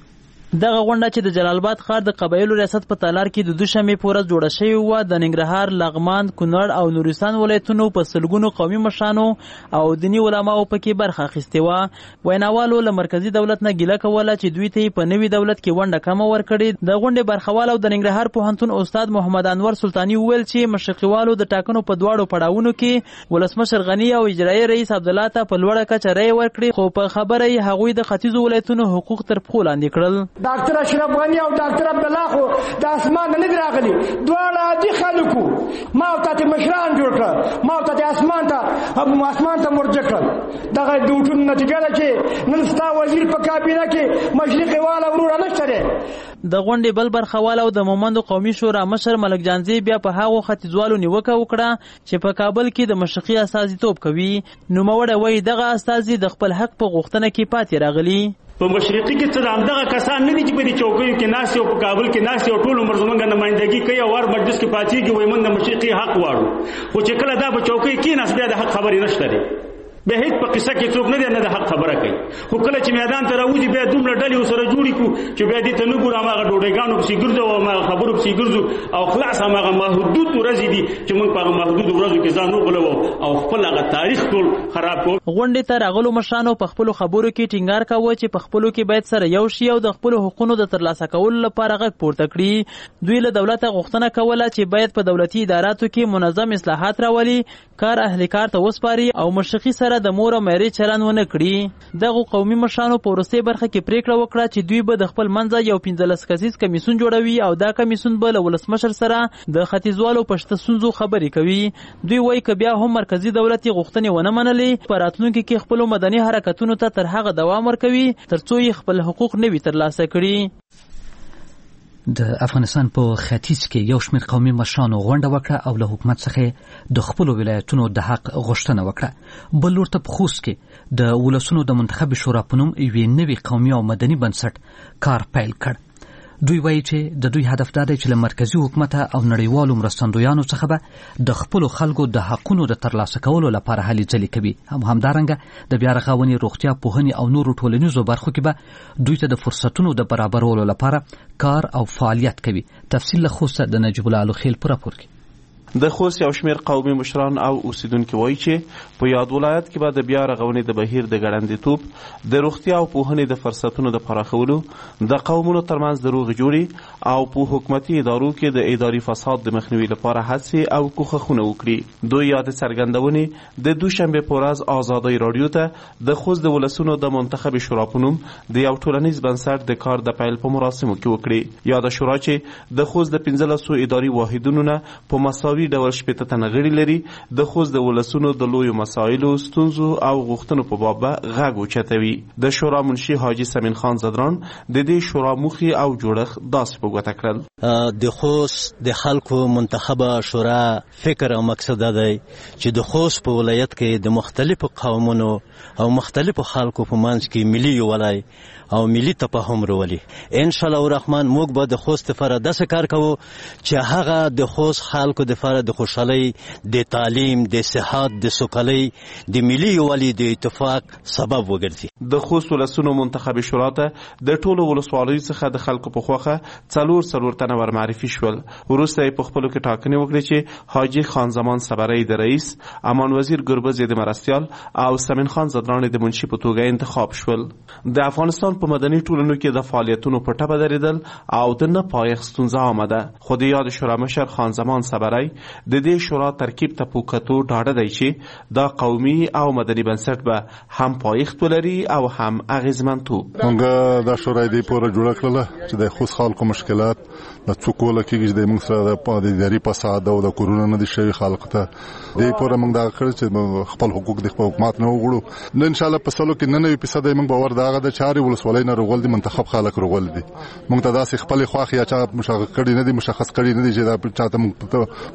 T: دغه غونډه چې د جلال آباد ښار د قبایلو ریاست په تالار کې د دوشنبې په ورځ جوړه شوې وه، د ننګرهار، لغمان، کونړ او نورستان ولایتونو په سلګونو قومي مشرانو او دیني علماو پکې برخه اخیستې وه. ویناوالو له مرکزي دولت نه ګیله کوله چې دوی ته په نوي دولت کې ونډه کمه ورکړې. د غونډې برخوال او د ننګرهار پوهنتون استاد محمد انور سلطاني وویل چې مشرقیوالو د ټاکنو په دواړو پړاوونو کې ولسمشر غني او اجرایي رئیس عبدالله ته په لوړه کچه رایې ورکړې، خو په خبره یې هغوی د ختیځو ولایتونو حقوق تر پښو لاندې کړل.
U: ډاکټر اشرف غني او ډاکټر عبدالله خو د اسمان نه دي راغلي، دواړه عادي خلکو. ما او تاسې مشران جوړ کړل، ما او تاسې اسمان ته اسمان ته مرجع کړل. دغه د وټونو نتیجه ده چې نن ستا وزیر په کابینه کې مشرقي والا وروره نشته دی.
T: د غونډې بل برخوال او د مومندو قومي شورا مشر ملک جانزي بیا په هغو ختیځوالو نیوکه وکړه چې په کابل کې د مشرقي استازیتوب کوي. نوموړی وایي دغه استازي د خپل حق په غوښتنه کې پاتې راغلي.
V: په مشرقي کې څه همدغه کسان نه دي چې په دې چوکیو کې ناست او په کابل کې ناست او ټول عمر زمونږ نمایندګي کوي او ور مجلس کې پاتېږي، وایي موږ د مشرقي حق غواړو، خو چې کله دا په چوکۍ کېناست بیا د حق خبرې نشته دی. بیا هیڅ په قصه کې څوک نه دی نه د حق خبره کوي، خو کله چې میدان ته راوځي بیا دومره ډلې ورسره جوړې کړو چې بیا دې ته نه ګورو، هماغه ډوډۍ پسې ګرځو او هماغه خبرو پسې ګرځو او خلاص هماغه محدود ورځې دي چې موږ په هغه محدود ورځو کې ځان وغولوو او خپل هغه تاریخ ټول خراب کړو.
T: غونډې ته راغلو مشرانو په خپلو خبرو کې ټینګار کاوه چې په خپلو کې باید سره یو شي او د خپلو حقوقو د ترلاسه کولو لپاره غږ پورته کړي. دوی له دولته غوښتنه کوله چې باید په دولتي اداراتو کې منظم اصلاحات راولي، کار اهل کار ته وسپاري او مشرقي سره د مور او میرې چلن ونه کړي. دغه قومي مشرانو په وروستۍ برخه کې پریکړه وکړه چې دوی به د خپل منځه یو پنځلس کسیز کمیسیون جوړوي او دا کمیسیون به له ولسمشر سره د ختیځوالو په شته ستونزو خبرې کوي. دوی وایي که بیا هم مرکزي دولت یې غوښتنې ونه منلې، په راتلونکي کې خپلو مدني حرکتونو ته تر هغه دوام ورکوي تر څو یې خپل حقوق نه وي ترلاسه کړي.
A: د افغانستان په ختیځ کې یو شمېر قومي مشرانو غونډه وکړه او له حکومت څخه د خپلو ولایتونو د حق غوښتنه وکړه. بل لور ته په خوست کې د ولسونو د منتخب شورا په نوم یوې نوې قومي او مدني بنسټ کار پیل کړ. دوی وایي چې د دوی هدف دا دی چې له مرکزي حکومت او نړیوالو مرستندویانو څخه به د خپلو خلکو د حقونو د ترلاسه کولو لپاره هلې ځلې کوي. هم همدارنګه د بیا رغونې، روغتیا، پوهنې او نورو ټولنیزو برخو کې به دوی ته د فرصتونو د برابرولو لپاره کار او فعالیت کوي. تفصیل له خوسته د نجیب الله الخیل په راپور کې.
W: د خوست یو شمېر قومي مشران او اوسیدونکي وایي چې په یاد ولایت کې به د بیا رغونې د بهیر د ګړندیتوب، د روغتیا او پوهنې د فرصتونو د پراخولو، د قومونو ترمنځ د روغې جوړې او په حکومتي ادارو کې د اداري فساد د مخنیوي لپاره هڅې او کوښښونه وکړي. دوی یاد څرګندونې د دوشنبې په ورځ ازادۍ راډیو ته د خوست د ولسونو د منتخب شورا په نوم د یو ټولنیز بنسټ د کار د پیل په مراسمو کې وکړي. یاده شورا چې د خوست د پنځلسو اداري واحدونو نه په مساوي ډول شپېته تنه غړي لري، د خوست د ولسونو د لویو مسایلو، ستونزو او غوښتنو په باب غږ اوچتوي. د شورا منشي حاجي سمین خان زدران د دې شورا موخي او جوړښت داسې په ګوته کړل.
X: د خوست د خلکو منتخبه شورا فکر او مقصد دی چې د خوست په ولایت کې د مختلفو قومونو او مختلفو خلکو په منځ کې ملي یووالی او ملي تفاهم راولي. ان شاء الله الرحمن موږ به د خوست لپاره داسې کار کوو چې هغه د خوست خلکو لپاره د خوشحالۍ، د تعلیم، د صحت، د سوکالۍ، د ملي یووالي، د اتفاق سبب وګرځي.
W: د خوست ولسونو منتخب شورا ته د ټولو ولسوالیو څخه د خلکو په خوښه څلور څلور تنه ور معرفي شول. وروسته یې په خپلو کې ټاکنې وکړې چې حاجي خان زمان صبري د رئیس، امان وزیر ګربز د مرستیال او سمین خان زدران د منشي په توګه انتخاب شول. د افغانستان په مدني ټولنو کې د فعالیتونو په ټپه درېدل او د نه پایښت ستونزه آمده. خو د یاد شورا مشر خان زمان صبري د دې شورا ترکیب ته په کتو ډاډه دی چې دا قومي او مدني بنسټ به هم پایښت ولري او هم اغیزمنتوب.
Y: موږ دا شورا دې پوره جوړه کړله چې د خوست خلکو مشکلات د څوکول کېږي چې موږ سره د اداري فساد او د کورونه نه دي شوی خلکو ته دې پوره موږ دا کړ چې خپل حقوق د حکومت نه وغواړو. نو ان شاء الله په سلو کې ننوي فیصد موږ باور دا غده چاري ولسوالۍ نه رغول دي، منتخب خلک رغول دي. موږ ته داسې خپل خواخ یا چا مشخص کړي نه دي مشخص کړي نه دي چې دا چاته موږ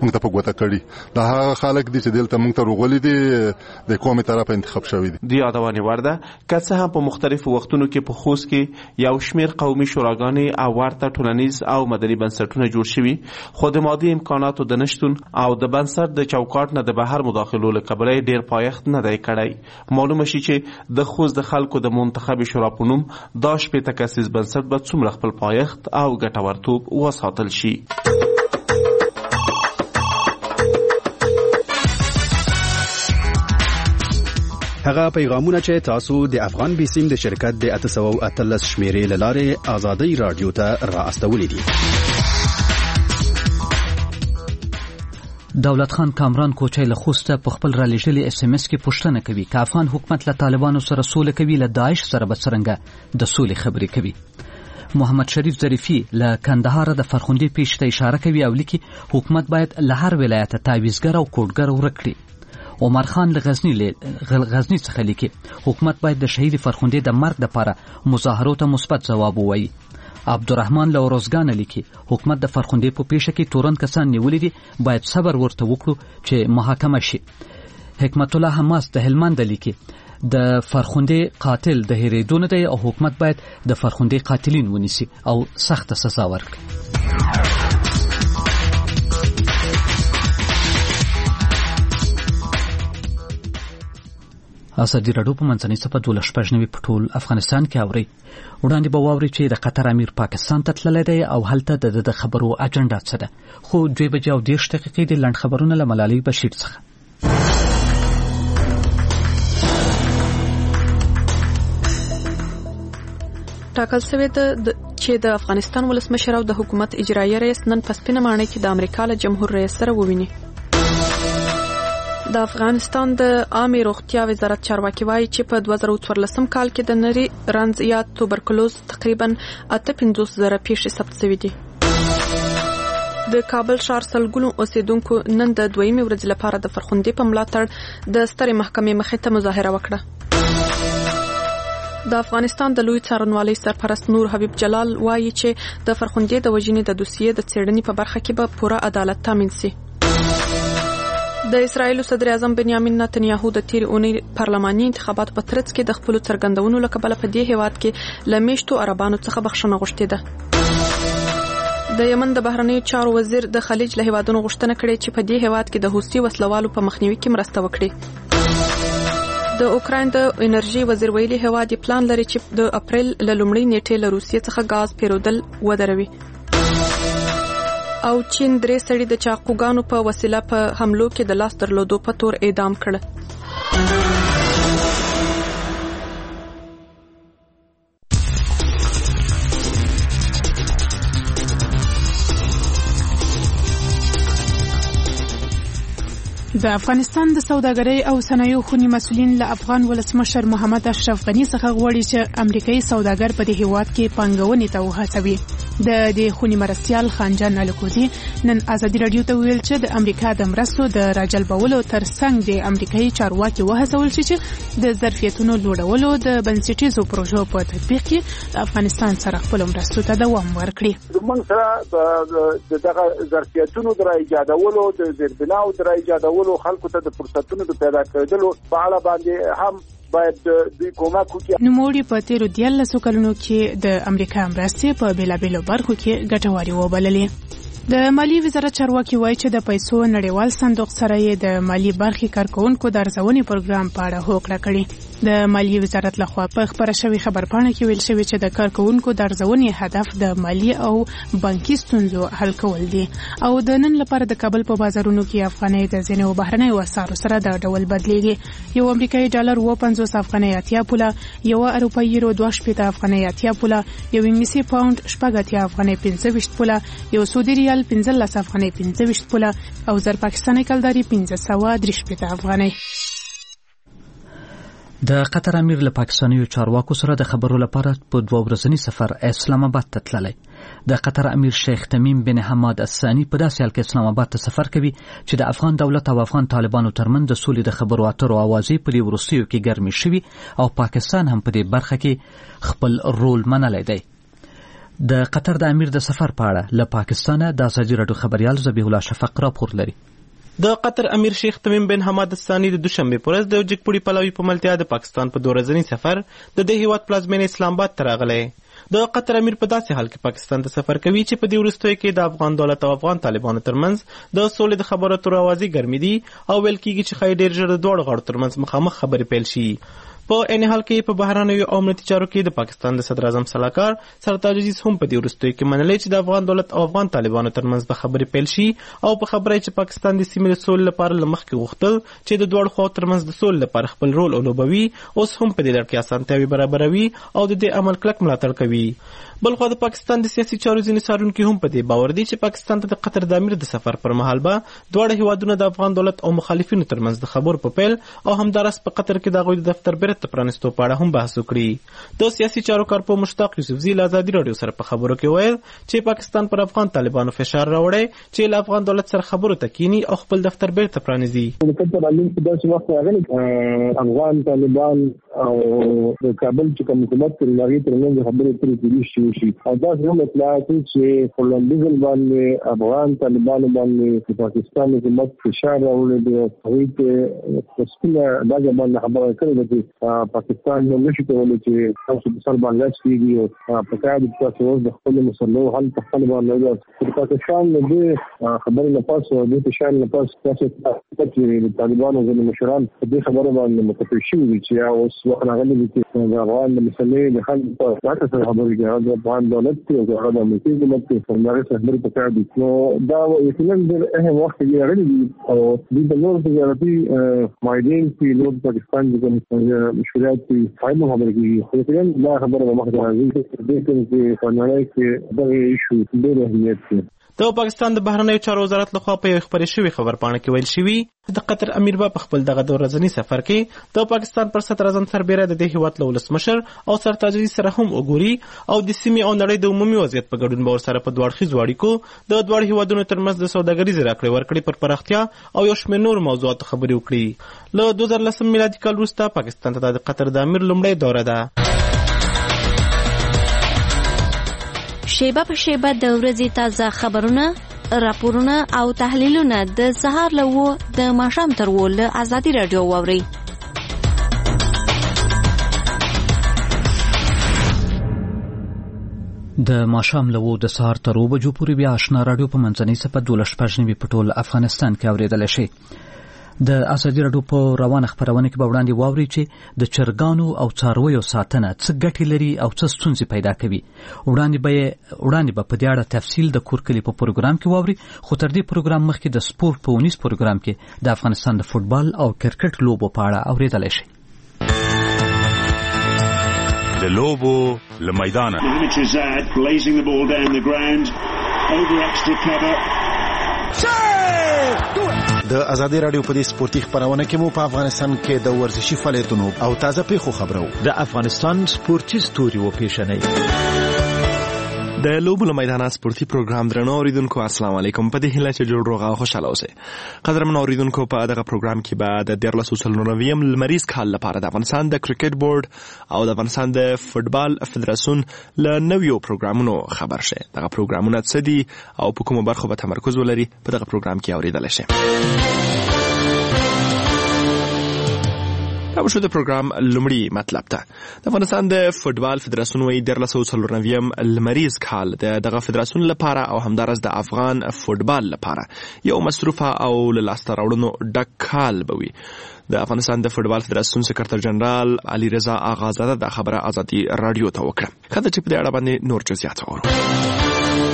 Y: موږ ته په ګوته کړي. دا هغه خلک دي چې دلته موږ ته روغلي دي د قومي طرفه انتخاب شوي دي.
W: د یادونې وړ ده که څه هم په مختلفو وختونو کې په خوست کې یو شمېر قومي شوراګانې او ورته ټولنیز او مدني بنسټونه جوړ شوي، خو د مادي امکاناتو د نشتون او د بنسټ د چوکاټ نه د بهر مداخلو له کبله ډېر پایښت نه دی کړی. معلومه شي چې د خوست د خلکو د منتخب شورا په نوم دا شپېته کسیز بنسټ به څومره خپل پایښت او ګټورتوب وساتل شي.
B: هغه پیغامونه چې تاسو د افغان بیسیم د شرکت د اته سوه او اتلس شمیرې له لارې آزادۍ راډیو ته را استولي دي.
A: دولت خان کامران کوچی له خوسته په خپل را لېږلي اس ام اس کې پوښتنه کوي که افغان حکومت له طالبانو سره سوله کوي، له داعش سره به څرنګه د سولې خبرې کوي. محمد شریف ظریفي له کندهار د فرخندې پیش ته اشاره کوي او لیکي حکومت باید له هر ولایت تعویزګر او کوډګر ورک کړي. عمر خان له غزنی غزنی څخه لیکي حکومت باید د شهید فرخندې د مرګ لپاره مظاهرو ته مثبت ځواب ووایي. عبدالرحمن له روزګان لیکي حکومت د فرخندې په پیښه کې تورن کسان نیولي دي، باید صبر ورته وکړو چې محاکمه شي. حکمت الله حماس د هلمند لیکي د فرخندې قاتل د هېرېدو نه دی او حکومت باید د فرخندې قاتلین ونیسي او سخته سزا ورکړي. ازادي راډیو په منځنۍ صفحه دولس شپږ نوي په ټول افغانستان کې اوري. وړاندې به واوري چې د قطر امیر پاکستان ته تللی دی او هلته د د خبرو اجنډا څه ده. خو دوه بجې او دېرش دقیقې د لنډ خبرونه له ملالۍ بشیر څخه.
C: ټاکل شوی ده چې د افغانستان ولسمشر او د حکومت اجرایي رئیس نن په سپینه ماڼۍ کې د امریکا له جمهور رئیس سره وویني. د افغانستان د عامې روغتیا وزارت چارواکي وایي چې په دوه زره څوارلسم کال کې د نری رنځ یا توبرکلوز تقریبا اته پنځوس زره پیښې ثبت شوي دي. د کابل ښار سلګونو اوسیدونکو نن د دویمې ورځې لپاره د فرخندې په ملاتړ د سترې محکمې مخې ته مظاهره وکړه. د افغانستان د لوی څارنوالۍ سرپرست نور حبیب جلال وایي چې د فرخندې د وژنې د دوسیې د څېړنې په برخه کې به پوره عدالت تامین شي. د اسرایل صدر اعظم بنیامین نتنیاهو د تیر اونۍ پارلماني انتخاباتو په ترڅ کې د خپل څرګندونو له کبله په دې هیواد کې له میشتو عربانو څخه بخښنه غوښتې ده. د یمن د بهرنیو چارو وزیر د خلیج له هیوادونو غوښتنه کړې چې په دې هیواد کې د حوثي وسلوالو په مخنیوي کې مرسته وکړي. د اوکراین د انرژي وزیر ویلي هیواد پلان لري چې د اپریل له لومړۍ نیټې له روسیې څخه غاز پیرودل ودروي. او چین درې سړي د چاقوګانو په وسیله په حملو کې د لاس درلودو په تور اعدام کړل.
D: د افغانستان د سوداګرۍ او صنایعو خونی مسؤلین له افغان ولسمشر محمد اشرف غنی څخه غواړي چې امریکایي سوداګر په دې هیواد کې پانګونې ته وهڅوي. د دې خونی مرستیال خانجان الکوزي نن ازادي راډیو ته ویل چې د امریکا د مرستو د راجلبولو ترڅنګ د امریکایي چارواکي وهڅول شي چې د ظرفیتونو لوړولو د بنسټیزو پروژو په تطبیق کې د افغانستان سره خپل مرستو ته دوام ورکړي.
F: موږ سره دغه ظرفیتونو د ایجادولو د زیربناو د ایجادولو خلکو ته د فرصتونو د پیدا کېدلو په اړه باندې هم باید دوی کومک وکړي.
D: نوموړي په تیرو دیارلسو کلونو کې د امریکا مرستې په بیلابیلو برخو کې ګټورې وبللې. د مالی وزارت چارواکي وایي چې د پیسو نړیوال صندوق سره یې د مالی برخې کارکونکو د ارزونې پروګرام په اړه هوکړه کړې. د مالی وزارت لخوا په خبره شوی خبرپاڼه کې ویل شوی چې د کارکونکو د ارزونې هدف د مالی او بانکي ستونزو حل کول دي او د نن لپاره د کابل په بازارونو کې افغانۍ د ځینو بهرنیو اسعارو سره د ډول بدلیږي. یو امریکایي ډالر اوه پنځوس افغانۍ اتیا پوله، یو اروپایي یورو دوه شپېته افغانۍ اتیا پوله، یو انګلیسي پاوند شپږ اتیا افغانۍ پنځه ویشت پوله، یو سعودي ریال پنځلس افغانۍ پنځه ویشت پوله او زر پاکستاني کلداري پنځه سوه درې شپېته افغانۍ.
A: د قطر امیر له پاکستانیو چارواکو سره د خبرو لپاره په دوه ورځني سفر اسلام آباد ته تللی. د قطر امیر شیخ تمیم بن حماد الثاني په داسې حال کې اسلام آباد ته سفر کوي چې د افغان دولت او افغان طالبانو ترمنځ د سولې د خبرو اترو اوازې په دې وروستیو کې ګرمې شوي او پاکستان هم په دې برخه کې خپل رول منلی دی. د قطر د امیر د سفر په اړه له پاکستانه د ازادي راډیو خبريال ذبیح الله شفق راپور لري.
W: د قطر امیر شیخ تمیم بن حماد الثاني د دوشنبه په ورځ د جګپوړي پلاوي په ملتیا د پاکستان په دوه ورځني سفر د دې هیواد پلازمینه اسلام آباد ته راغلی. د قطر امیر په داسې حال کې پاکستان ته سفر کوي چې په دې وروستیو کې د افغان دولت او افغان طالبانو ترمنځ د سولې د خبرو اترو اوازې ګرمې دي او ویل کېږي چې ښایي ډېر ژر د دواړو غاړو ترمنځ مخامخ خبرې پیل شي. په عین حال کې په بهرنیو او امنیتي چارو کې د پاکستان د صدر اعظم سلاکار سرتاج عزیز هم په دې وروستیو کې منلي چې د افغان دولت او افغان طالبانو ترمنځ به خبرې پیل شي او په خبره چې پاکستان د سیمې د سولې لپاره له مخکې غوښتل چې د دواړو خواو ترمنځ د سولې لپاره خپل رول ولوبوي، اوس هم په دې لړ کې اسانتیاوې برابروي او د دې عمل کلک ملاتړ کوي. بلخوا د پاکستان د سیاسي چارو ځینې څارونکي هم په دې باور دي چې پاکستان ته د قطر د امیر د سفر پر مهال به دواړه هیوادونه د افغان دولت او مخالفینو ترمنځ د خبرو په پیل او همداراز په قطر کې د هغوی د دفتر بیرته پرانیستو په اړه هم بحث وکړي. د سیاسي چارو کارپوه مشتاق یوسفزي له ازادي راډیو سره په خبرو کې ویل چې پاکستان پر افغان طالبانو فشار راوړی چې له افغان دولت سره خبرو ته کینی او خپل دفتر بیرته پرانیزي.
G: افغان طالبان او د کابل چې کوم حکومت پر لاري ترمنځ خبرې پرې کېږي شي او دا هم اطلاعات چې کولمبیزل باندې افغان طالبان باندې پاکستان حکومت فشار راوړي دی او هغوی ته تسکیله دا باندې خبره کړې ده چې پاکستان نو نشي کولی چې تاسو په سر باندې کېږي او په کار د تاسو د خپل مسلو حل په خپل باندې د پاکستان د خبرې نه پاسه د فشار نه پاسه تاسو چې د طالبانو د مشران په دې خبره باندې متفق شوي چې اوس وخت راغلی دی چې د افغان د مسلې د حل په اړه سره خبرې کوي د افغان دولت او د هغه د امریکایي دولت په فرمایش خبرې په کار دي. نو دا یقینا د اهم وخت کې راغلی دی او د نور تجارتي مایدین په نور پاکستان د مشکلات په فایده خبرې کوي. خو یقینا دا خبره به مخه راځي چې د فرمایش کې دا ایشو ډېر اهمیت لري.
W: د پاکستان د بهرنیو چارو وزارت لخوا په یو خبرې شوې خبرپاڼه کې ویل شوي د قطر امیر به په خپل دغه د ورځني سفر کې د پاکستان پر صدر اعظم سربیره د دې هیواد له ولسمشر او سرتاج عزیز سره هم وګوري او د سیمې او نړۍ د عمومي وضعیت په ګډون به ورسره په دوه اړخیزو اړیکو د دواړو هیوادونو ترمنځ د سوداګریزې راکړې ورکړې پر پراختیا او یو شمېر نور موضوعاتو خبرې وکړي. له دوه زره لسم میلادي کال وروسته پاکستان ته د قطر د امیر لومړۍ دوره ده.
H: شیبه په شیبه د ورځې تازه خبرونه، راپورونه او تحلیلونه د سهار له وو د ماښام تر وو له ازادي راډیو واورئ.
A: د ماښام له وو د سهار تر اوو بجو پورې بیا آشنا راډیو په منځنۍ څپه دولس شپږ نوي په ټول افغانستان کې اورېدلی شي. د ازادي راډیو په روانه خپرونه کې به وړاندې واورئ چې د چرګانو او څارویو ساتنه څه ګټې لري او څه ستونزې پیدا کوي. وړاندې به وړاندې به په دې اړه تفصیل د کورکلي په پروګرام کې واورئ. خو تر دې پروګرام مخکې د سپورت په اونیز پروګرام کې د افغانستان د فوټبال او کرکټ لوبو په اړه اورېدلی شي.
J: د لوبو له میدانه
B: د ازادي راډیو په دې سپورتي خبرونه کې مو په افغانستان کې د ورزشي فعالیتونو او تازه پیښو خبرو
L: د افغانستان سپورتي ستوري و پیښنې
W: د لوبو له میدانه سپورتي پروګرام درنو اوریدونکو السلام علیکم. په دې هیله چې جوړ روغ او خوشاله اوسئ. قدرمن اوریدونکو په دغه پروګرام کې به د دیارلس څلورنویم لمریز کال لپاره د افغانستان د کرکټ بورډ او د افغانستان د فوټبال فدراسیون له نویو پروګرامونو خبر شي. دغه پروګرامونه څه دي او په کومو برخو به تمرکز ولري په دغه پروګرام کې اوریدل شي. دا شو د پروګرام لومړی مطلب ته. د افغانستان د فوټبال فدراسیون وایي دیارلس څلورنویم لمریز کال د دغه فدراسیون لپاره او همدارس د افغان فوټبال لپاره یو مصروفه او له لاسته راوړنو ډک کال به وي. د افغانستان د فوټبال فدراسیون سکرټر جنرال علي رضا آغازاده د خبره ازادي راډیو ته وکړه. کله چې په دې اړه باندې نور جزئیات اورو.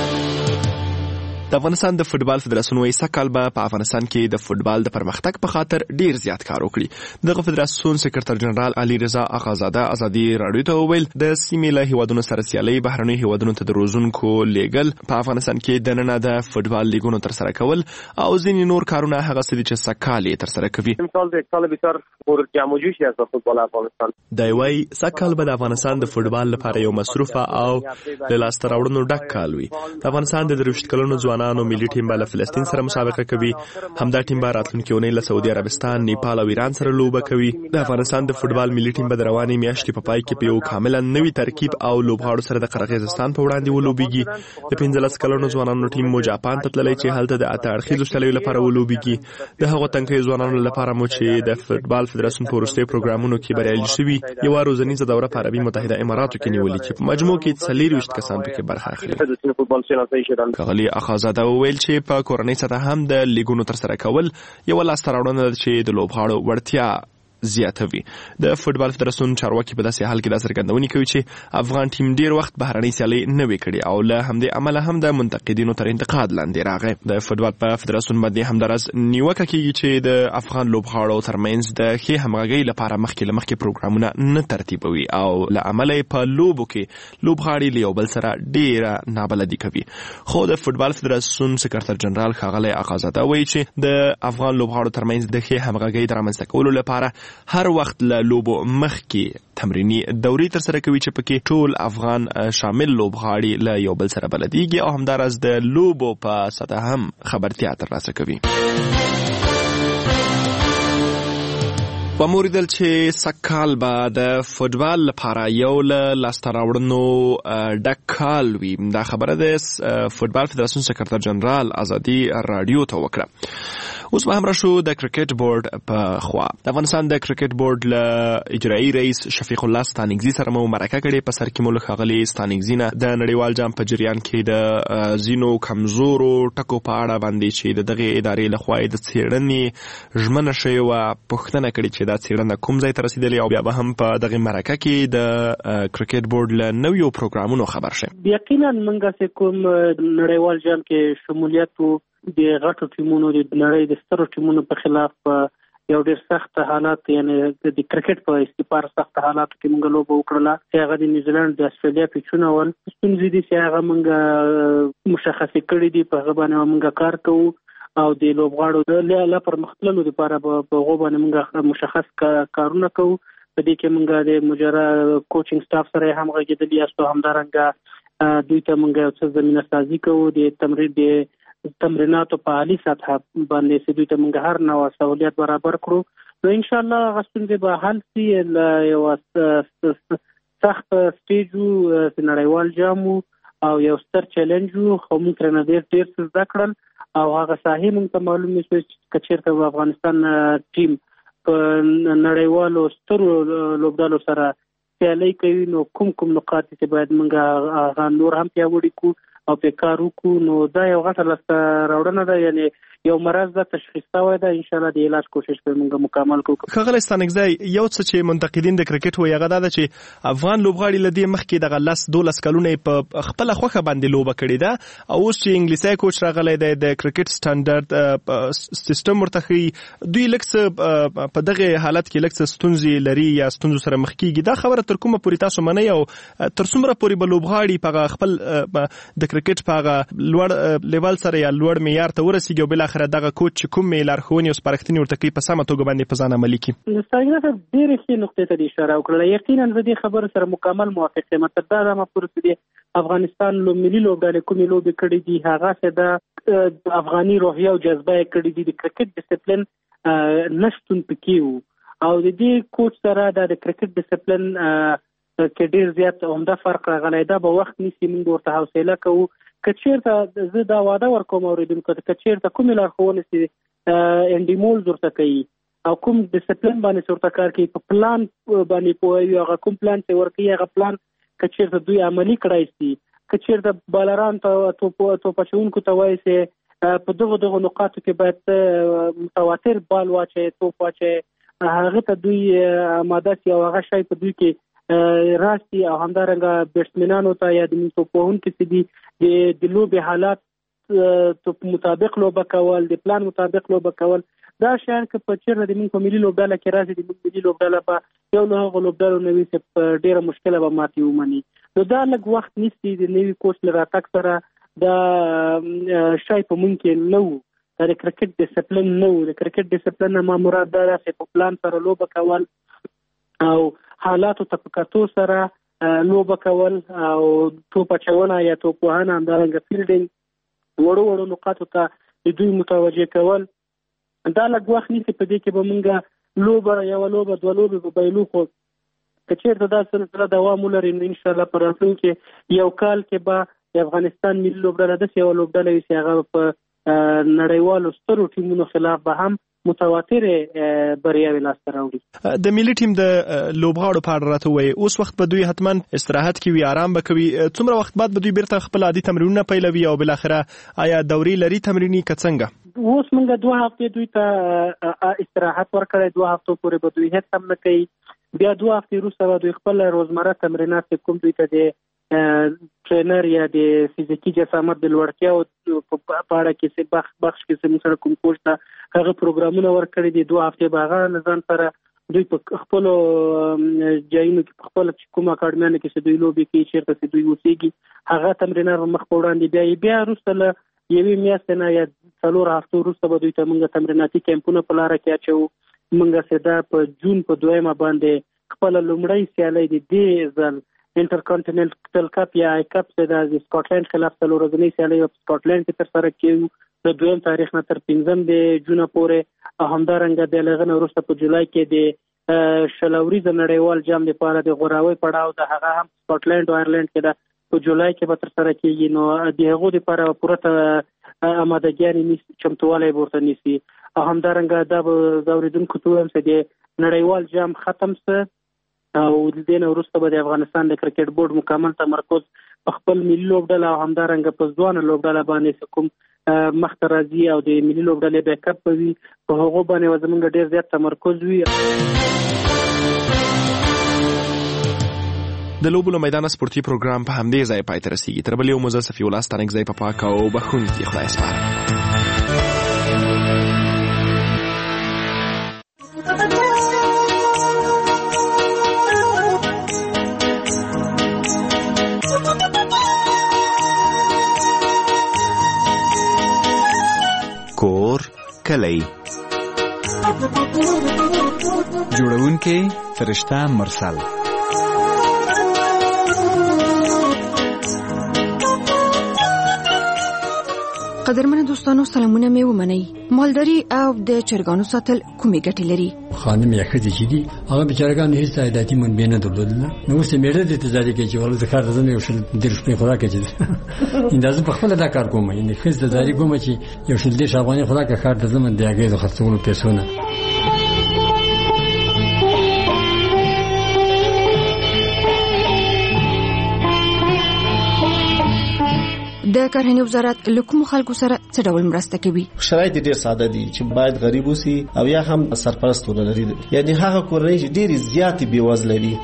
W: د افغانستان د فوټبال فدراسیون وایي سږ به په افغانستان کې د فوټبال د پرمختګ په خاطر ډیر زیات کار وکړي. دغه فدراسیون سکرټر جنرال علي رضا آغازاده ازادي راډیو ته وویل د سیمې له هیوادونو سره سیالي بهرنیو هیوادونو ته د روزونکو لیږل په افغانستان کې دننه د فوټبال لیګونو ترسره کول او ځینې نور کارونه هغه څه دي چې سږ کال یې ترسره کوي.
M: امسال یک سال بیشتر پرجنبوجوشی است فوتبال افغانستان.
W: دی وايي سږ کال به د افغانستان د فوټبال لپاره یو مصروفه او له لاسته راوړنو ډک کال وي. د افغانستان د درویشت کلونو ځوانان
E: افغانستان او ملي ټیم به له فلسطین سره مسابقه کوي. همدا ټیم به راتلونکي اونۍ له سعودي عربستان، نیپال او ایران سره لوبه کوي. د افغانستان د فوټبال ملي ټیم به د روانې میاشتې په پای کې په یو کاملا نوي ترکیب او لوبغاړو سره د قرغیزستان په وړاندې ولوبېږي. د پنځلس کلنو ځوانانو ټیم مو جاپان ته تللی چې هلته د اته اړخیزو سیالیو لپاره ولوبېږي. د هغو تنکیو ځوانانو لپاره مو چې د فوټبال فدراسیون په وروستیو پروګرامونو کې بریالي شوي یوه روزنیزه دوره په عربي متحده اماراتو کې نیولې چې په مجموع کې څلېرویشت کسان پکې برخه اخلي. ښاغلي اخازاده وویل چې په کورنۍ سطح هم د لیګونو ترسره کول یوه لاسته راوړنه ده چې د لوبغاړو وړتیا زیاتوي. د فوټبال فدراسیون چارواکي په داسې حال کې دا څرګندونې کوي چې افغان ټیم ډیر وخت بهرنۍ سیالۍ نه وې کړې او له همدې امله هم د منتقدینو تر انتقاد لاندې راغی. د فوټبال په فدراسیون باندې همداراز نیوکه کیږي چې د افغان لوبغاړو ترمنځ د ښې همغږۍ لپاره مخکې له مخکې پروګرامونه نه ترتیبوي او له امله یې په لوبو کې لوبغاړي له یو بل سره ډیره نابلدي کوي. خو د فوټبال فدراسیون سکرتر جنرال ښاغلی اخازاده وایي چې د افغان لوبغاړو ترمنځ د ښې همغږۍ د رامنځته کولو لپاره هر وخت له لوبو مخکې تمرینی دورې ترسره کوي چې پکې ټول افغان شامل لوبغاړي له یو بل سره بلدیږي او همداراز د لوبو په سطح هم خبرتیا ترلاسه کوي. و موریدل چې سکال به د فوټبال لپاره یو له لاسته راوړنو ډک کال وي. دا خبره د فوټبال فدراسیون سکرتر جنرال ازادي رادیو ته وکړه. اوس به هم راشو د کرکټ بورډ په خوا. د افغانستان د کرکټ بورډ له اجرایي رئیس شفیق الله ستانکزي سره مو مرکه کړې. په سر کې مو له ښاغلي ستانکزي نه د نړیوال جام په جریان کې د ځینو کمزورو ټکو په اړه باندې چې د دغې ادارې لخوا د څېړنې ژمنه شوې وه پوښتنه کړې چې دا څېړنه کوم ځای ته رسېدلې او بیا به هم په دغې مرکه کې د کرکټ بورډ له نویو پروګرامونو خبر شئ.
I: یقینا موږ چې کوم نړیوال جام کې شمولیت وو د غټو ټیمونو د نړۍ د سترو ټیمونو په خلاف یو ډېر سخت حالات یعنی د کرکټ په استپار سخت حالاتو کې موږ لوبه وکړله چې هغه د نیوزیلند د استرالیا پیچونه ول. ستونزې دي چې هغه موږ مشخصې کړي دي، په هغه باندې موږ کار کوو او د لوبغاړو د لا پرمختللو لپاره په هغه باندې موږ مشخص کارونه کوو. په دې کې موږ د مجرا کوچینګ سټاف سره هم غږېدلي یاستو، همدارنګه دوی ته موږ یو څه زمینه سازي کوو د تمرین د تمریناتو په عالی سطح باندې چې دوی ته موږ هر نوع سہولیت برابر کړو. نو ان شاء الله هغه ستونزې به حل شي. یو سخت سټیج و چې نړیوال جام او یو ستر چیلنج و، خو موږ ترې نه ډېر ډېر څه زده کړل او هغه صحیح موږ ته معلوم شو چې که چېرته افغانستان ټیم په نړیوالو سترو لوبډالو سره سیالۍ کوي نو کوم کوم نقاط چې باید موږ هغه نور هم پیاوړي کړو او په کار وکړو. نو دا یو غټه لاسته راوړنه ده، یعنی یو مرض ده تشخیص شوی ده. ان شاء الله د علاج کوشش به موږ مکمل کوو.
E: ښاغلی ستانکزی، یو څه چې منتقدین د کرکټ وایي هغه دا ده چې افغان لوبغاړي له دې مخکې دغه لس دولس کلونه یې په خپله خوښه باندې لوبه کړې ده او اوس چې انګلیسي کوچ راغلی دی د کرکټ سټنډرډ سیستم ورته ښیي، دوی لږ څه په دغه حالت کې لږ څه ستونزې لري یا ستونزو سره مخ کېږي. دا خبره تر کومه پورې تاسو منئ او تر څومره پورې به لوبغاړي په خپل د کرکټ په هغه لوړ لیول سره یا لوړ معیار ته ورسېږي او بالاخره دغه کوچ کومې لارښوونې او سپارښتنې ورته کوي په سمه توګه باندې په ځان عملي کړي؟
I: ستاسو ډېرې ښې نقطې ته اشاره وکړله. یقینا زه دې خبرو سره مکمل موافق یم. تر دا دمه پورې چې د افغانستان ملي لوبډلې کومې لوبې کړې دي هغه د افغاني روحیه او جذبه یې کړې دي. د کرکټ ډسپلین نشتون پکې و او د دې کوچ سره د کرکټ ډسپلین کې ډېر زیات عمده فرق راغلی. دا به وخت نیسي، موږ ورته حوصله کوو. که چېرته زه دا واده ورکوم اورېدونکو ته، که چېرته کومې لارښوونې چې انډیمولز ورته کوي او کوم ډسپلین باندې چې ورته کار کوي په پلان باندې پوهوي، هغه کوم پلان چې ورکوي هغه پلان که چېرته دوی عملي کړی شي، که چېرته بالران ته توپ اچوونکو ته وایي چې په دغو دغو نقاطو کې باید متواتر بال واچوي، توپ واچوي، هغه ته دوی آماده شي او هغه شی په دوی کې راسي او همدارنګه بیټسمنانو ته یا د توپوهونکو چې دي د لوبې حالات په مطابق لوبه کول، د پلان مطابق لوبه کول، دا شیان که په چېرته د موږ په ملي لوبډله کې راشي د موږ ملي لوبډله به یو له هغو لوبډلو نه وي چې په ډېره مشکله به ماتې ومني. نو دا لږ وخت نیسي. د نوي کوچ له راتګ سره دا شی په موږ کې نه و. دا د کرکټ ډسپلین نه و. د کرکټ ډسپلین نه ما مراد دا ده چې په پلان سره لوبه کول او حالاتو ته په کتو سره لوبه کول او توپ اچونه یا توپ وهنه، همدارنګه فیلډینګ وړو وړو نقاطو ته دوی متوجه کول. دا لږ وخت نیسي، په دې کې به موږ لوبه یوه لوبه دوه لوبې به بایلو، خو که چېرته دا سلسله دوام ولري نو انشاءالله په راتلونکي یو کال کې به د افغانستان ملي لوبډله داسې یوه لوبډله وي چې هغه په نړیوالو سترو ټیمونو خلاف به هم متواترې بریاوې لاسته راوړي.
E: د ملي ټیم د لوبغاړو په اړه راته ووایي، اوس وخت به دوی حتما استراحت کې وي، آرام به کوي. څومره وخت بعد به دوی بیرته خپل عادي تمرینونه پیلوي او بالاخره آیا دورې لري تمریني که څنګه؟
I: اوس موږ دوه هفتې دوی ته استراحت ورکړی، دوه هفتو پورې به دوی هېڅ هم نه کوي. بیا دوه هفتې وروسته به دوی خپل روزمره تمرینات کوم دوی ته د ټرینر یا د فزیکي جسامت د لوړتیاو په اړه کې څه بخش بخش کې څه سره کوم کوچ ته هغه پروګرامونه ورکړي دي. دوه هفتې به هغه نظام سره دوی په خپلو ځایونو کې په خپله کوم اکاډمیانو کې چې دوی لوبې کوي، چېرته چې دوی اوسېږي، هغه تمرینات به مخ په وړاندې بیا بیا وروسته له یوې میاشتې نه یا څلور هفتو وروسته به دوی ته موږ تمریناتي کیمپونه په لاره کې اچوو. موږ چې دا په جون په دویمه باندې خپله لومړۍ سیالۍ د دې ځل انټرکانټیننټل کپ یا آی کپ چې د سکاټلند خلاف څلور ورځنۍ سیالۍ په سکاټلند کې ترسره کېږو د دویم تاریخ نه تر پنځم د جون پورې، او همدارنګه د هغه نه وروسته په جولای کې د شل اوريزه نړیوال جام لپاره د غوراوي پړاو د هغه هم سکاټلند او آیرلند کې د په جولای کې به ترسره کېږي. نو د هغو لپاره پوره آمادګي چمتووالی ورته نیسي. او همدارنګه دا به د اورېدونکو ته وایم چې د نړیوال جام ختم سه او د دې نه وروسته به د افغانستان د کرکټ بورډ مکمل تمرکز په خپل ملي لوبډله او همدارنګه په ځوانه لوبډله باندې کوم مخته راځي او د ملي لوبډلې بیک اپ وي، په هغو باندې زموږ ډېر زیات تمرکز وي.
E: د لوبو له میدانه سپورتي پروګرام په همدې ځای پای ته رسیږي. تر بلې یو مزه صفي الله ستانک ځای په پاک او بخښونکي خدای سپارم.
K: کور کلی جوړونکي فرشته مرسل.
N: قدرمنه دوستانو، سلامونه مې ومنئ. مالداري او د چرګانو ساتل کومې ګټې لري؟
O: خانم یا ښځې چې دي هغه د چرګانو هېڅ عایداتي منبع نه درلودله. نو اوس یې مېړه دې ته زاري کوي چې والله زه کار ته ځم یو شل دېرش روپۍ خوراک یې چې دا زه پخپله دا کار کوم. یعنې ښځې ته زاري کوم چې یو شل دېرش افغانۍ خوراک ښار ته ځم د هګیو د خرڅولو پیسو نه.
N: د کرهنې وزارت له کومو خلکو سره څه ډول مرسته کوي؟
P: شرایط ډېر ساده دي چې باید غریب اوسي او یا هم سرپرست ولري، یعنی هغه کورنۍ چې ډېرې زیاتې بېوزله دي.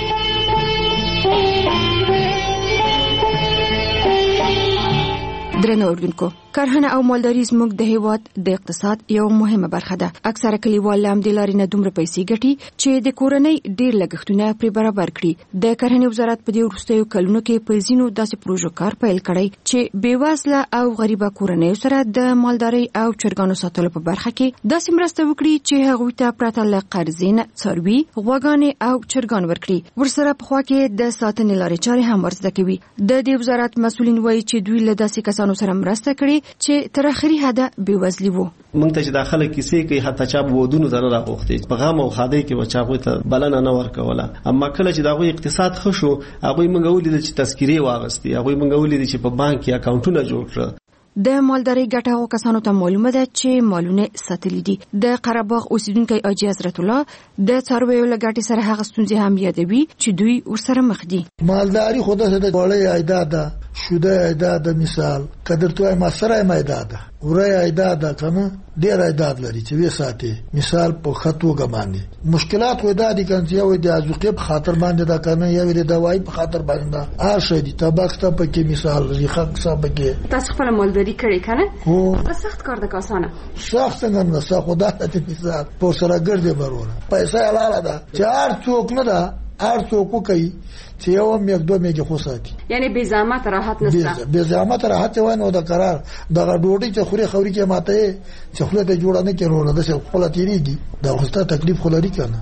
N: درنو اوریدونکو، کرهنه او مالداري زموږ د هیواد د اقتصاد یو مهمه برخه ده. اکثره کلیوال هم د لارې نه دومره پیسې ګټي چې د کورنۍ ډېر لګښتونه پرې برابر کړي. د کرهنې وزارت په دې وروستیو کلونو کې په ځینو داسې پروژو کار پیل کړی چې بېوزله او غریبه کورنیو سره د مالدارۍ او چرګانو ساتلو په برخه کې داسې مرسته وکړي چې هغوی ته پرته له قرضې نه څاروي، غواګانې او چرګان ورکړي. ورسره په خوا کې د ساتنې لارې چارې هم ورزده کوي. د دې وزارت مسؤلین وایي چې دوی له داسې کسانو سره مرسته کړي چې تر اخري حده بېوزلي وو.
P: موږ ته چې داخله کیسې کوي حتی چا به ودونو ته نه راغوښتي، په غم او ښادۍ کې به چا هغوی ته بلنه نه ورکوله. اما کله چې د هغوی اقتصاد ښه شو، هغوی موږ ولیدل چې تذکیرې واغستې، هغوی موږ ولیدل چې په بانک کې اکاونټونه جوړ کړل.
N: د مالدارۍ ګټه هغو کسانو ته معلومه ده چې مالونه ساتلي دي. د قره باغ اوسیدونکی حاجي حضرت الله د څارویو له ګټې سره هغه ستونزې هم یادوي چې دوی ورسره مخ دي.
Q: مالداري خو داسې د وړۍ عایدات ده، شوده عایدات ده، مثال که درته وایم سره یې عایدات ده، وړۍ عایدات ده که نه ډېر عایدات لري چې ویې ساتي. مثال په ښه توګه باندې مشکلات خو دا دي که نه یو د عزوقې په خاطر باندې ده که نه یو د دوایي په خاطر باندې ده. هر شی دي، تباک شته پکې، مثال ریښه شته پکې.
N: تاسو خپله مالداري کړې که نه؟
Q: هو.
N: سخت کار ده که اسانه؟
Q: سخت څنګه نه، سخت خو دا ده مثال په سره ګرځې بروره پیسه یې حلاله ده چې هر څوک نه ده، هر څوک وکوي چې یو میږ دوه میږې خو ساتي.
N: یعنې بې زحمت راحت نشته؟
Q: بې زحمت راحت وای نو د قرار دغه ډوډۍ چې خوري خوري کې ماته یې چې خوله ته جوړه نه کړي وروره داسې خپله تېرېږي. دا خو ستا تکلیف خو لري که نه.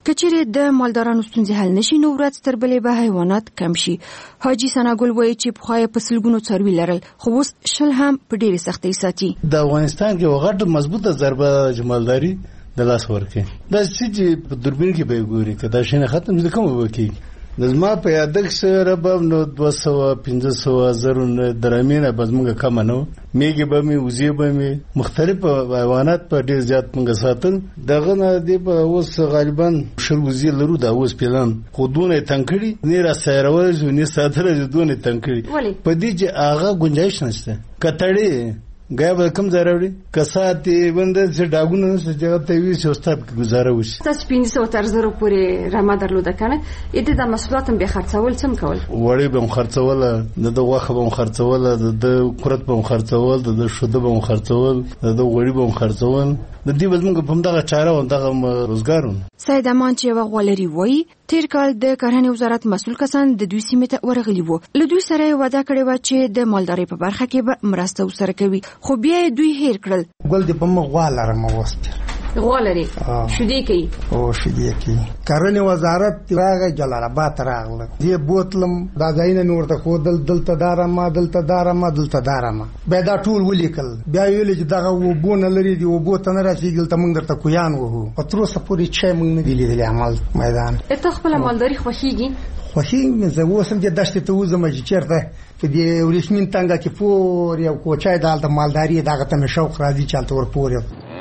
N: کچېرې د مالدارانو ستونزې حل نشي نو ورځ تر بلې به حیوانات کم شي. حاجي ثناګل وایي چې پخوایه په سلګونو څاروي لرل خو اوس شل هم په ډېرې سختۍ ساتي.
R: د افغانستان کې وغټ مضبوطه ضربه جمالداري د لاس ورکې دا چې په دوربین کې به ګوري که دا شینه ختم دي کوم وکي د زما په یادښت سره به نو دوه سوه پنځه سوه زرو درامینه به زموږ کمه نه وه. میږې به مې وزې به مې مختلف حیوانات په ډېر زیات موږ ساتل. دغه نه دی به اوس غالبا شل وزې لرو دا اوس پلان خو دونه یې تنګ کړي نه را سیرولی شو نه ساتلی شو دونه یې تنګ کړي په دې چې هغه گنجایش نشته. که تړې ګای به کم ځای راوړي که ساتې بنده چې ډاګونه نشته چې هغه ته یې ویسي او ستا پکې ګزاره وشي.
S: تاسو پنځه سوه تر زرو پورې رمه درلوده که نه د دې د محصولات هم بیا خرڅول څه هم کول؟
R: وړۍ به هم خرڅوله د ده غوښه به هم خرڅوله د ده کورت به هم خرڅول د ده شوده به هم خرڅول د ده غوړي به هم خرڅول د دې به زموږ په همدغه چاره و همدغه روزګار و.
N: سید امان چې یوه غوالري وایي تیر کال د کرهنې وزارت مسؤل کسان د دوی سیمې ته ورغلي وو. له دوی سره یې وعده کړې وه چې د مالدارۍ په برخه کې به مرسته ورسره کوي خو بیا یې دوی هیر کړل.
T: ګل دې په مخ غوا لرم اوس
S: غوا لري شیدې کوي
T: او شیدې کوي. کرنې وزارت راغی جلال آباد راغله زه بوتلم دا ځایونه مې ورته ښودل دلته دا رمه دلته دا رمه دلته دا رمه بیا دا ټول ولیکل بیا یې ویل چې دغه اوبو نه لري دي اوبو ته نه رسېږي دلته موږ درته کویان وهو په تر اوسه پورې چای موږ نه دي لیدلی عمل میدان.
S: ته خپله مالداري خوښېږي؟
T: خوښېږي زه اوس هم دې دښتې ته وځم چې چېرته په دې وریښمین تنګه کې پورې او کوچای د هلته مالداري دغه ته مې شوق راځي چې هلته ورپورې.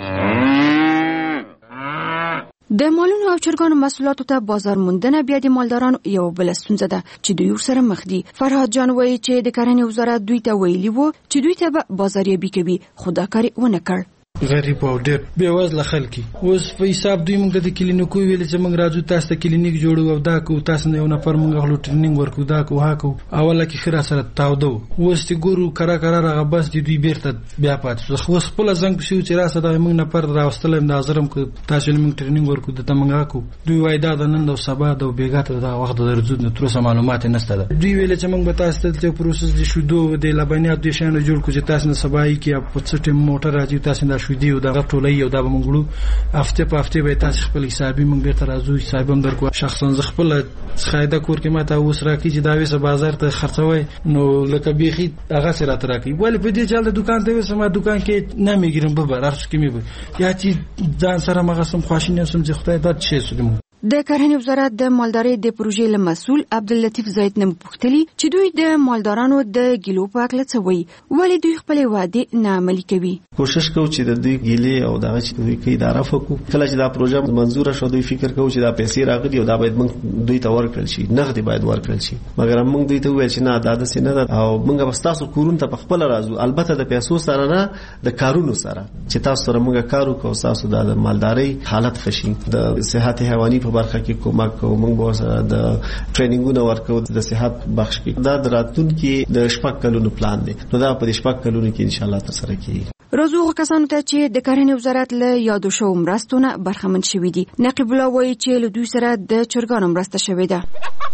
N: د مالونو او چرګانو محصولاتو ته بازار موندنه بیا د مالدارانو یو بله ستونزه ده چې دوی ورسره مخ دي. فرهاد جان وایي چې د کرنې وزارت دوی ته ویلي وو چې دوی ته به بازاریابي کوي خو دا کار یې ونه کړ.
U: غریب او ډېر بېوزله خلک اوس په حساب دوی موږ ته د کلینیکو ویلې چې موږ راځو تاسو ته کلینیک جوړو او دا کوو تاسو نه یو نفر موږ غلو ټریننګ ورکو دا کوو ها کوو اوله کې ښه راسره تاوده وو. اوس چې ګورو کرا کرا راغه بس دي دوی بیرته بیا پاتې شو. اوس خپله زنګ پسې و چې راسه دا موږ نفر راوستلی یم دا حاضر یم که تاسو نه موږ ټریننګ ورکو دته موږ ها کوو. دوی وایي دا د نن د سبا د بېګا ته دا وخت درځو نو تر اوسه معلومات یې نشته ده. دوی ویلې چې موږ به تاسو ته دلته پروسس د شیدو د لبنیاتو دې شیانو جوړ کړو چې تاسو نه سبا یې کې په څه ټیم موټر راځي تاسو دا شیدې او دغه ټول یو دا به مونږ وړو هفته په هفته به تاسو خپل حسابي مونږ بیرته راځو حساب هم درکو. شخصا زه خپل خایده کور کې ماته اوس راکې چې دا وسه بازار ته خرڅوي نو لکه بیخي هغه سره ترکې ولې په دې چل د دکان ته وسه ما دکان کې نه میګرم به برارش کې می یا چې ځان سره مغه سم خواشینه سم چې خدای دا شي سم.
N: د کرهنې وزارت د مالدارۍ د پروژې له مسؤل عبداللطیف زید نه پوښتلي چې دوی د مالدارانو د ګیلو په اړه څه وایي ولې دوی خپلې وعدې نه عملي کوي.
P: کوشش کوو چې د دوی ګیلې او دغه چې دوی کې اداره وکړو کله چې دا پروژه منظوره شو دوی فکر کوو چې دا پیسې راغلي او دا باید موږ دوی ته ورکړل شي نغدي باید ورکړل شي مګر موږ دوی ته ویل چې نه دا د سینه او موږ به تاسو کورون ته په خپل راځو البته د پیسو سره نه د کارونو سره چې تاسو سره موږ کارو کوو تاسو د مالدارۍ حالت خشي د صحت حیواني په برخه کې کومک کوو موږ به سره د ټریننګونو ورکو د صحت بخش کې دا د راتلونکي د شپږ کلونو پلان دی نو دا په شپږ کلونو کې ان شاء الله تر سره کیږي.
N: راځو کسانو ته چې د کرنې وزارت له یادو شو مرستونه برخمن شوي دي. نقیب الله وایي چې له دوی سره د چرګانو مرسته شوې ده.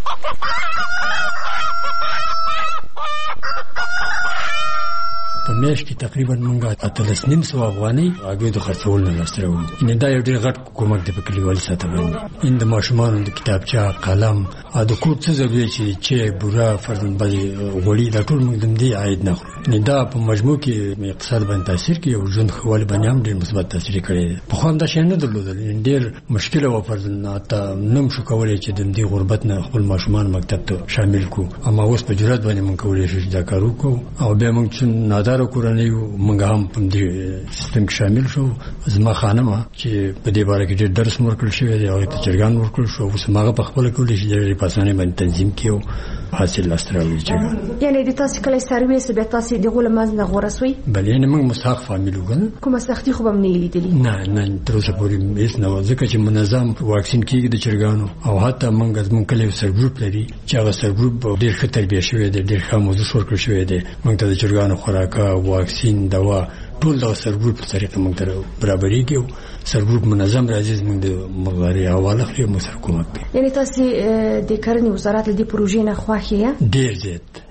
O: په میاشت کې تقریبا مونږه اتلس نیم سوه افغانۍ هګۍ د خرڅولو نه لاسته راوړو. یعنې دا یو ډېر غټ کومک دی په کلیوالي سطح باندې. ان د ماشومانو د کتابچه قلم او د کور څه ضروري چې چای بوره فرضاً بعضې غوړي دا ټول موږ د همدې عاید نه خورو. یعنې دا په مجموع کې اقتصاد باندې تاثیر کوي او ژوند ښه والي باندې هم ډېر مثبت تاثیر کړی دی. پخوا هم دا شیان نه درلودل ډېر مشکله وه فرضاً حتی نه هم شو کولی چې د همدې غربت نه خپل ماشومان مکتب ته شامل کړو. اما اوس په جرات باندې موږ کولی شو چې دا کار وکړو او بیا موږ چې ناداره کورنۍ موږ هم په دې سیستم کې شامل شو. زما خانم چې په دې باره کې ډېر درس مو ورکړل شوی دی هغې ته چرګان ورکړل شو اوس هم هغه په خپله کولی شي ډېرې په اسانۍ باندې تنظیم کړي او حاصل لاسته راوړي چرګان.
S: یعنې د تاسې کلی څاروي سه بیا تاسې د هغو له منځ نه غوره سوئ؟
O: بلې یعنې موږ مستحق فامیل وو که نه
S: کومه سختي خو به م نه یې لیدلي؟
O: نه نه تر اوسه پورې هېڅ نه وه ځکه چې منظم واکسین کېږي د چرګانو او حتی موږ زموږ کلی یو سرګروپ لري چې هغه سرګروپ ډېر ښه تربیه شوی دی ډېر ښه آموزش ورکړل شوی دی موږ ته د چرګانو خوراکه واکسین دوا ټول د سرګروپ په طریقه موږ ته برابرېږي او سرګروپ منظم راځي زموږ د مغارې حواله اخلي موږ سره کومک کوي.
S: یعنې تاسې د کرنې وزارت له دې پروژې نه خوښ یې؟
O: ډېر زیات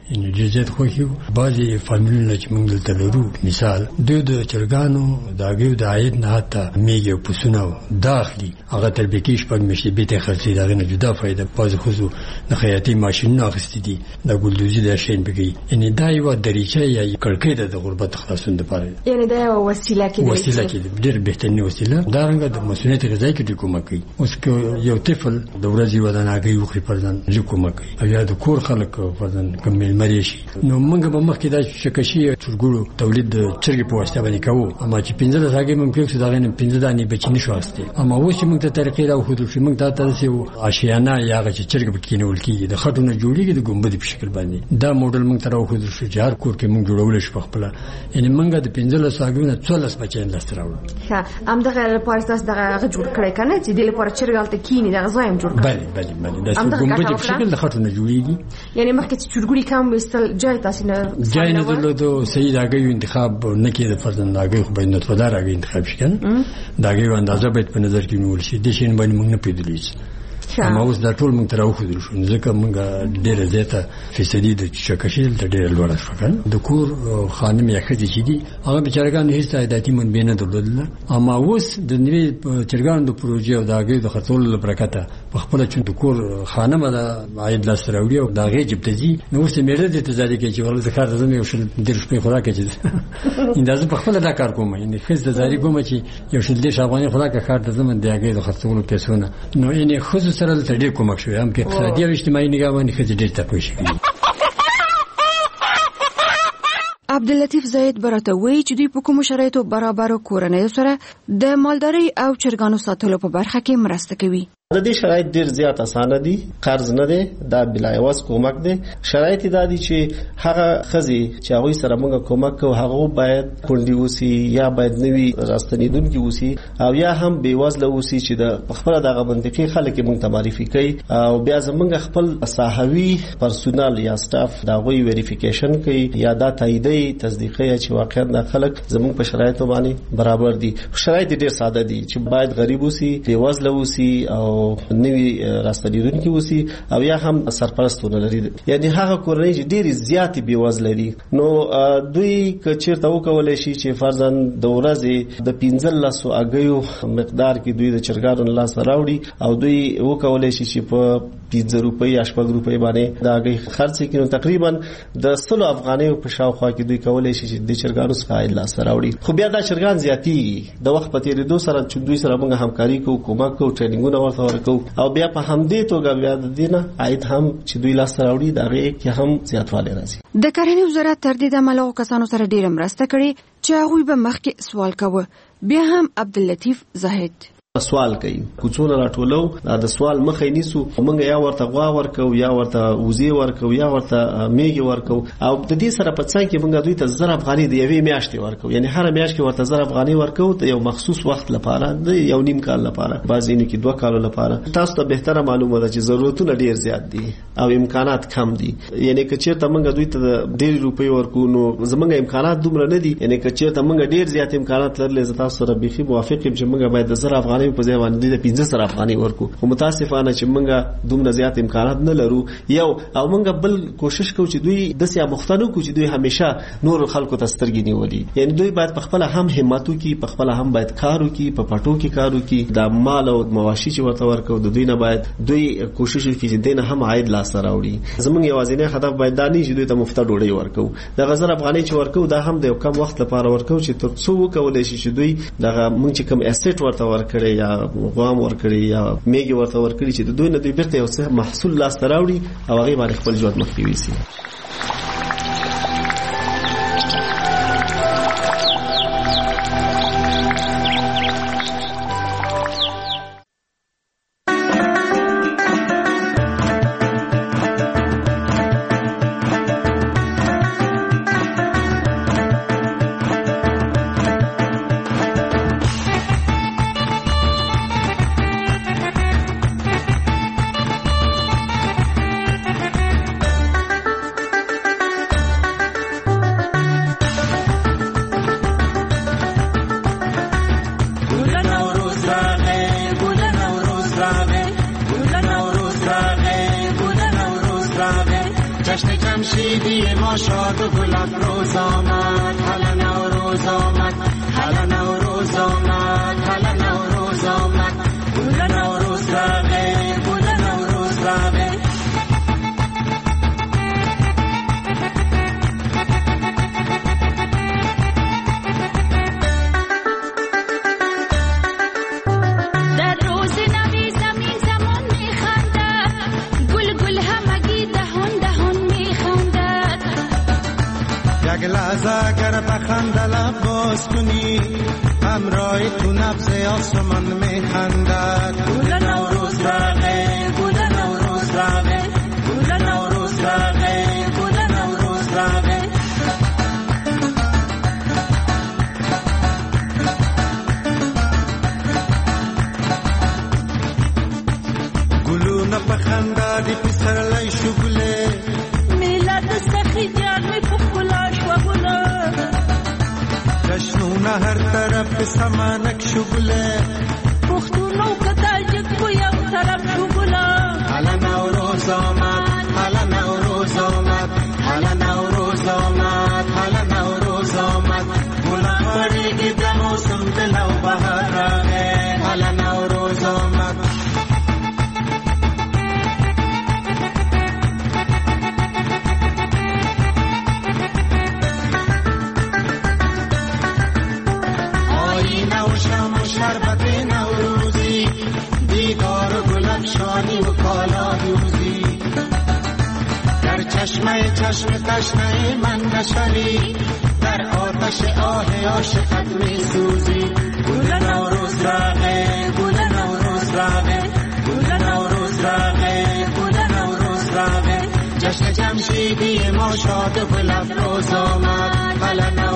O: ان ډیر زیات خوښي بعضي فامیلونه چې موږ دلته لرو مثال دوی د چرګانو د هغې د عاید نه حتی میږي او پسونه داخلي هغه تر بیکې شپږ میاشتې بېرته خرڅوي د هغې نه جدا فایده بعضې ښځو د خیاطۍ ماشینونه اخیستي دي د ګلدوزي دا شیان پکې یعنې دا یوه دریچه یا کړکۍ ده د غربت خلاصون دپاره
N: یعنې دا یوه وسیله کېدای
O: وسیله کې ډېر بهترینه وسیله همدارنګه د مسؤلیت غذایي کې ډېر کومک کوي اوس که یو طفل د ورځې یوه دانه هګۍ وخوري فرضاً ډېر کومک کوي او یا د کور خلک فرضاً کوم مېلمه شي نو موږ به مخکې دا شکشي چرګوړو تولید د چرګې په واسطه باندې کوو اما چې پنځلس هګۍ موږ پرېږدو د هغې نه پنځه دانې بچي نه شو اخیستی اما اوس چې موږ ته طریقې راوښودل شي موږ ته داسې اشیانه یا هغه چې چرګ پکې کېنول کېږي د خټو نه جوړېږي د ګنبدې په شکل باندې دا موډل موږ ته راوښودل شو چې هر کور کې موږ جوړولی شو پخپله یعنې موږ د پنځلسو هګیو نه څوارلس بچیان لاسته راوړو
N: ښه همدغه لپاره تاسو دغه هغه جوړ کړی که نه چې دې لپاره چرګ هلته کښېني دغه ځای هم جوړ کړی
O: بلې بلې بلې داسې ګنبدې په شکل د خټو نه جوړېږي
N: یعنې مخکې چې چرګوړي کم ویستل جای تاسې نه
O: جای نه درلودو صحیح د هګیو انتخاب نه کېده فرضاً د هګۍ خو باید نطفه‌دار هګۍ انتخاب شي که نه د هګیو اندازه باید په نظر کې ونیول شي دې شیان باندې موږ نه پوهېدلو هېڅ اما اوس دا ټول موږ ته راوښودل شو ځکه موږ ډېره زیاته فیصدي د چکشي دلته ډېره لوړه شوه که نه د کور خانم یا ښځې چې دي هغه بېچارهګانو هېڅ عایداتي منبع نه درلودله اما اوس د نوې چرګانو د پروژې او د هګیو د خرڅولو له برکته په خپله چون د کور خانمه د عاید لاسته راوړي او د هغې جیب ته ځي نو اوس یې مېړه دې ته زاري کوي چې والله زه کار ته ځم یو شل دېرش روپۍ خوراک چې دا زه په خپله دا کار کوم یعنې ښځې ته زاري کوم چې یو شل دېرش افغانۍ خوراک ښار ته ځم د هګیو د خرڅولو پیسو نه نو یعنې ښځو سره دلته ډېر کومک شوی هم په اقتصادي او اجتماعي نګاه باندې ښځې ډېر تپوي شوي
N: عبداللطیف زاید براته وایي چې دوی په کومو شرایطو برابرو کورنیو سره د مالدارۍ او چرګانو ساتلو په برخه کې مرسته کوي
P: د دې شرایط ډیر زیات اسانه دي قرض نه دی دا بلا یواز کومک دی شرایط دا دي چې هغه خزي چې هغه سره موږ کومک کوو هغه باید کونډي اوسي یا باید نوي راستنیدونکي اوسي او یا هم بیوازله اوسي چې د خپل دغه منطقي خلک موږ ته معرفي کوي او بیا زموږ خپل صحوي پرسونل یا سټاف دا غوي ویریفیکیشن کوي یا دا تاییدي تصدیقي چې واقعا د خلک زموږ په شرایطو باندې برابر دي شرایط ډیر ساده دي چې باید غریب اوسي بیوازله اوسي او نوی راستنیدونکي اوسي او یا هم سرپرستونه لري یعنی هغه کورنۍ چې ډېری زیاتې بیوزله دي نو دوی که چیرته وکولای شي چې فرضاً د ورځې د پنځلسو هګیو مقدار کې دوی د چرګانو له لاسه راوړي او دوی وکولای شي چې په پنځه روپۍ یا شپږ روپۍ باندې د هګۍ خرڅ کړي نو تقریبا د سلو افغانیو په شاوخوا کې دوی کولای شي چې د چرګانو څخه عاید لاسه راوړي خو بیا دا چرګان زیاتېږي د وخت په تېرېدو سره چې دوی سره موږ همکاري کوو کومک کوو ټریننګونه ورته ورکوو او بیا په همدې توګه بیا د دې نه عاید هم چې دوی لاسته راوړي د هغې کې هم زیاتوالی راځي
N: د کرنې وزارت تر دې دمه له هغو کسانو سره ډېره مرسته کړې چې هغوی به مخکې سوال کوه بیا هم عبداللطیف زاهد
P: سوال کوي کوڅونه راټولو د سوال مخې نیسو موږ یا ورته غوا ورکو یا ورته وزي ورکو یا ورته میږي ورکو او د دې سره په څنګه کې موږ دوی ته زر افغاني د یوې میاشتې ورکو یعنی هر میاشت کې ورته زر افغاني ورکو د یو مخصوص وخت لپاره د یو نیم کال لپاره بعضې نه کې دوه کالو لپاره تاسو ته بهتره معلومه ده چې ضرورتونه ډیر زیات دي او امکانات کم دي یعنی که چیرته موږ دوی ته ډېر روپۍ ورکو نو زموږ امکانات دومره نه دي یعنی که چیرته موږ ډیر زیات امکانات لرلې زه تاسو سره بيخي موافق یم چې موږ باید د زر افغاني په ځای باندې د پنځه سره افغاني ورکو خو متاسفانه چې موږ دومره زیات امکانات نه لرو یو او موږ بل کوشش کوو چې دوی د سیا مختلف کو چې دوی همیشه نور خلکو ته سترګې نیولي یعنی دوی باید په خپل هم همتو کې په خپل هم باید کارو کې په پټو کې کارو کې د مال او مواشي چې ورته ورکو د دوی نه باید دوی کوشش وکړي چې دینه هم عاید لاسته راوړي زموږ یوازینی هدف باید دا نه چې دوی ته مفته ډوډۍ ورکو د غزر افغاني چې ورکو دا هم د یو کم وخت لپاره ورکو چې تر څو وکولای شي چې دوی دغه موږ چې کوم اسټ ورته ورکړي یا غوام ورکړي یا میږي ورته ورکړي چې د دوی نه دوی بیرته یو څه محصول لاسته راوړي او هغه باندې خپل ژوند مخکې ویسي
C: جشن جمشیدی ما شاد و گل افروز آمد، هلا نوروز آمد، هلا نوروز آمد، هلا نوروز آمد، گل نوروز راغه، گل نوروز راغه.
F: در روز نوی زمین زمان میخندد، گل گل همگی دهان دهان میخندد.
C: یک لحظه اگر بخنده لب باز کنی، همراه تو نبض آسمان میخندد. گل نوروز راغه، گل نوروز راغه، گل نوروز راغه، گل نوروز راغه. گلونه بخنده دی پسر لای شگله،
F: میلاد سخی جان می پخلاش و گله.
C: جشنونه هر طرف سمانک شگله،
F: پختونو کتاجک کو یو طرف شگله.
C: هلا نوروز آمد، هلا نوروز آمد، هلا نوروز آمد، هلا نوروز آمد. گلا پریگی د موسم دلو بهار راغه، هلا نوروز آمد. شربت نوروزی، دیدار و گلفشانی و کالا دوزی. در چشمه چشم تشنه من نشلی، در آتش آه عاشقت می سوزی. گل نوروز راغه، گل نوروز راغه، گل نوروز راغه، گل نوروز راغه. جشن جمشیدی ما شاد و گل افروز آمد، هلا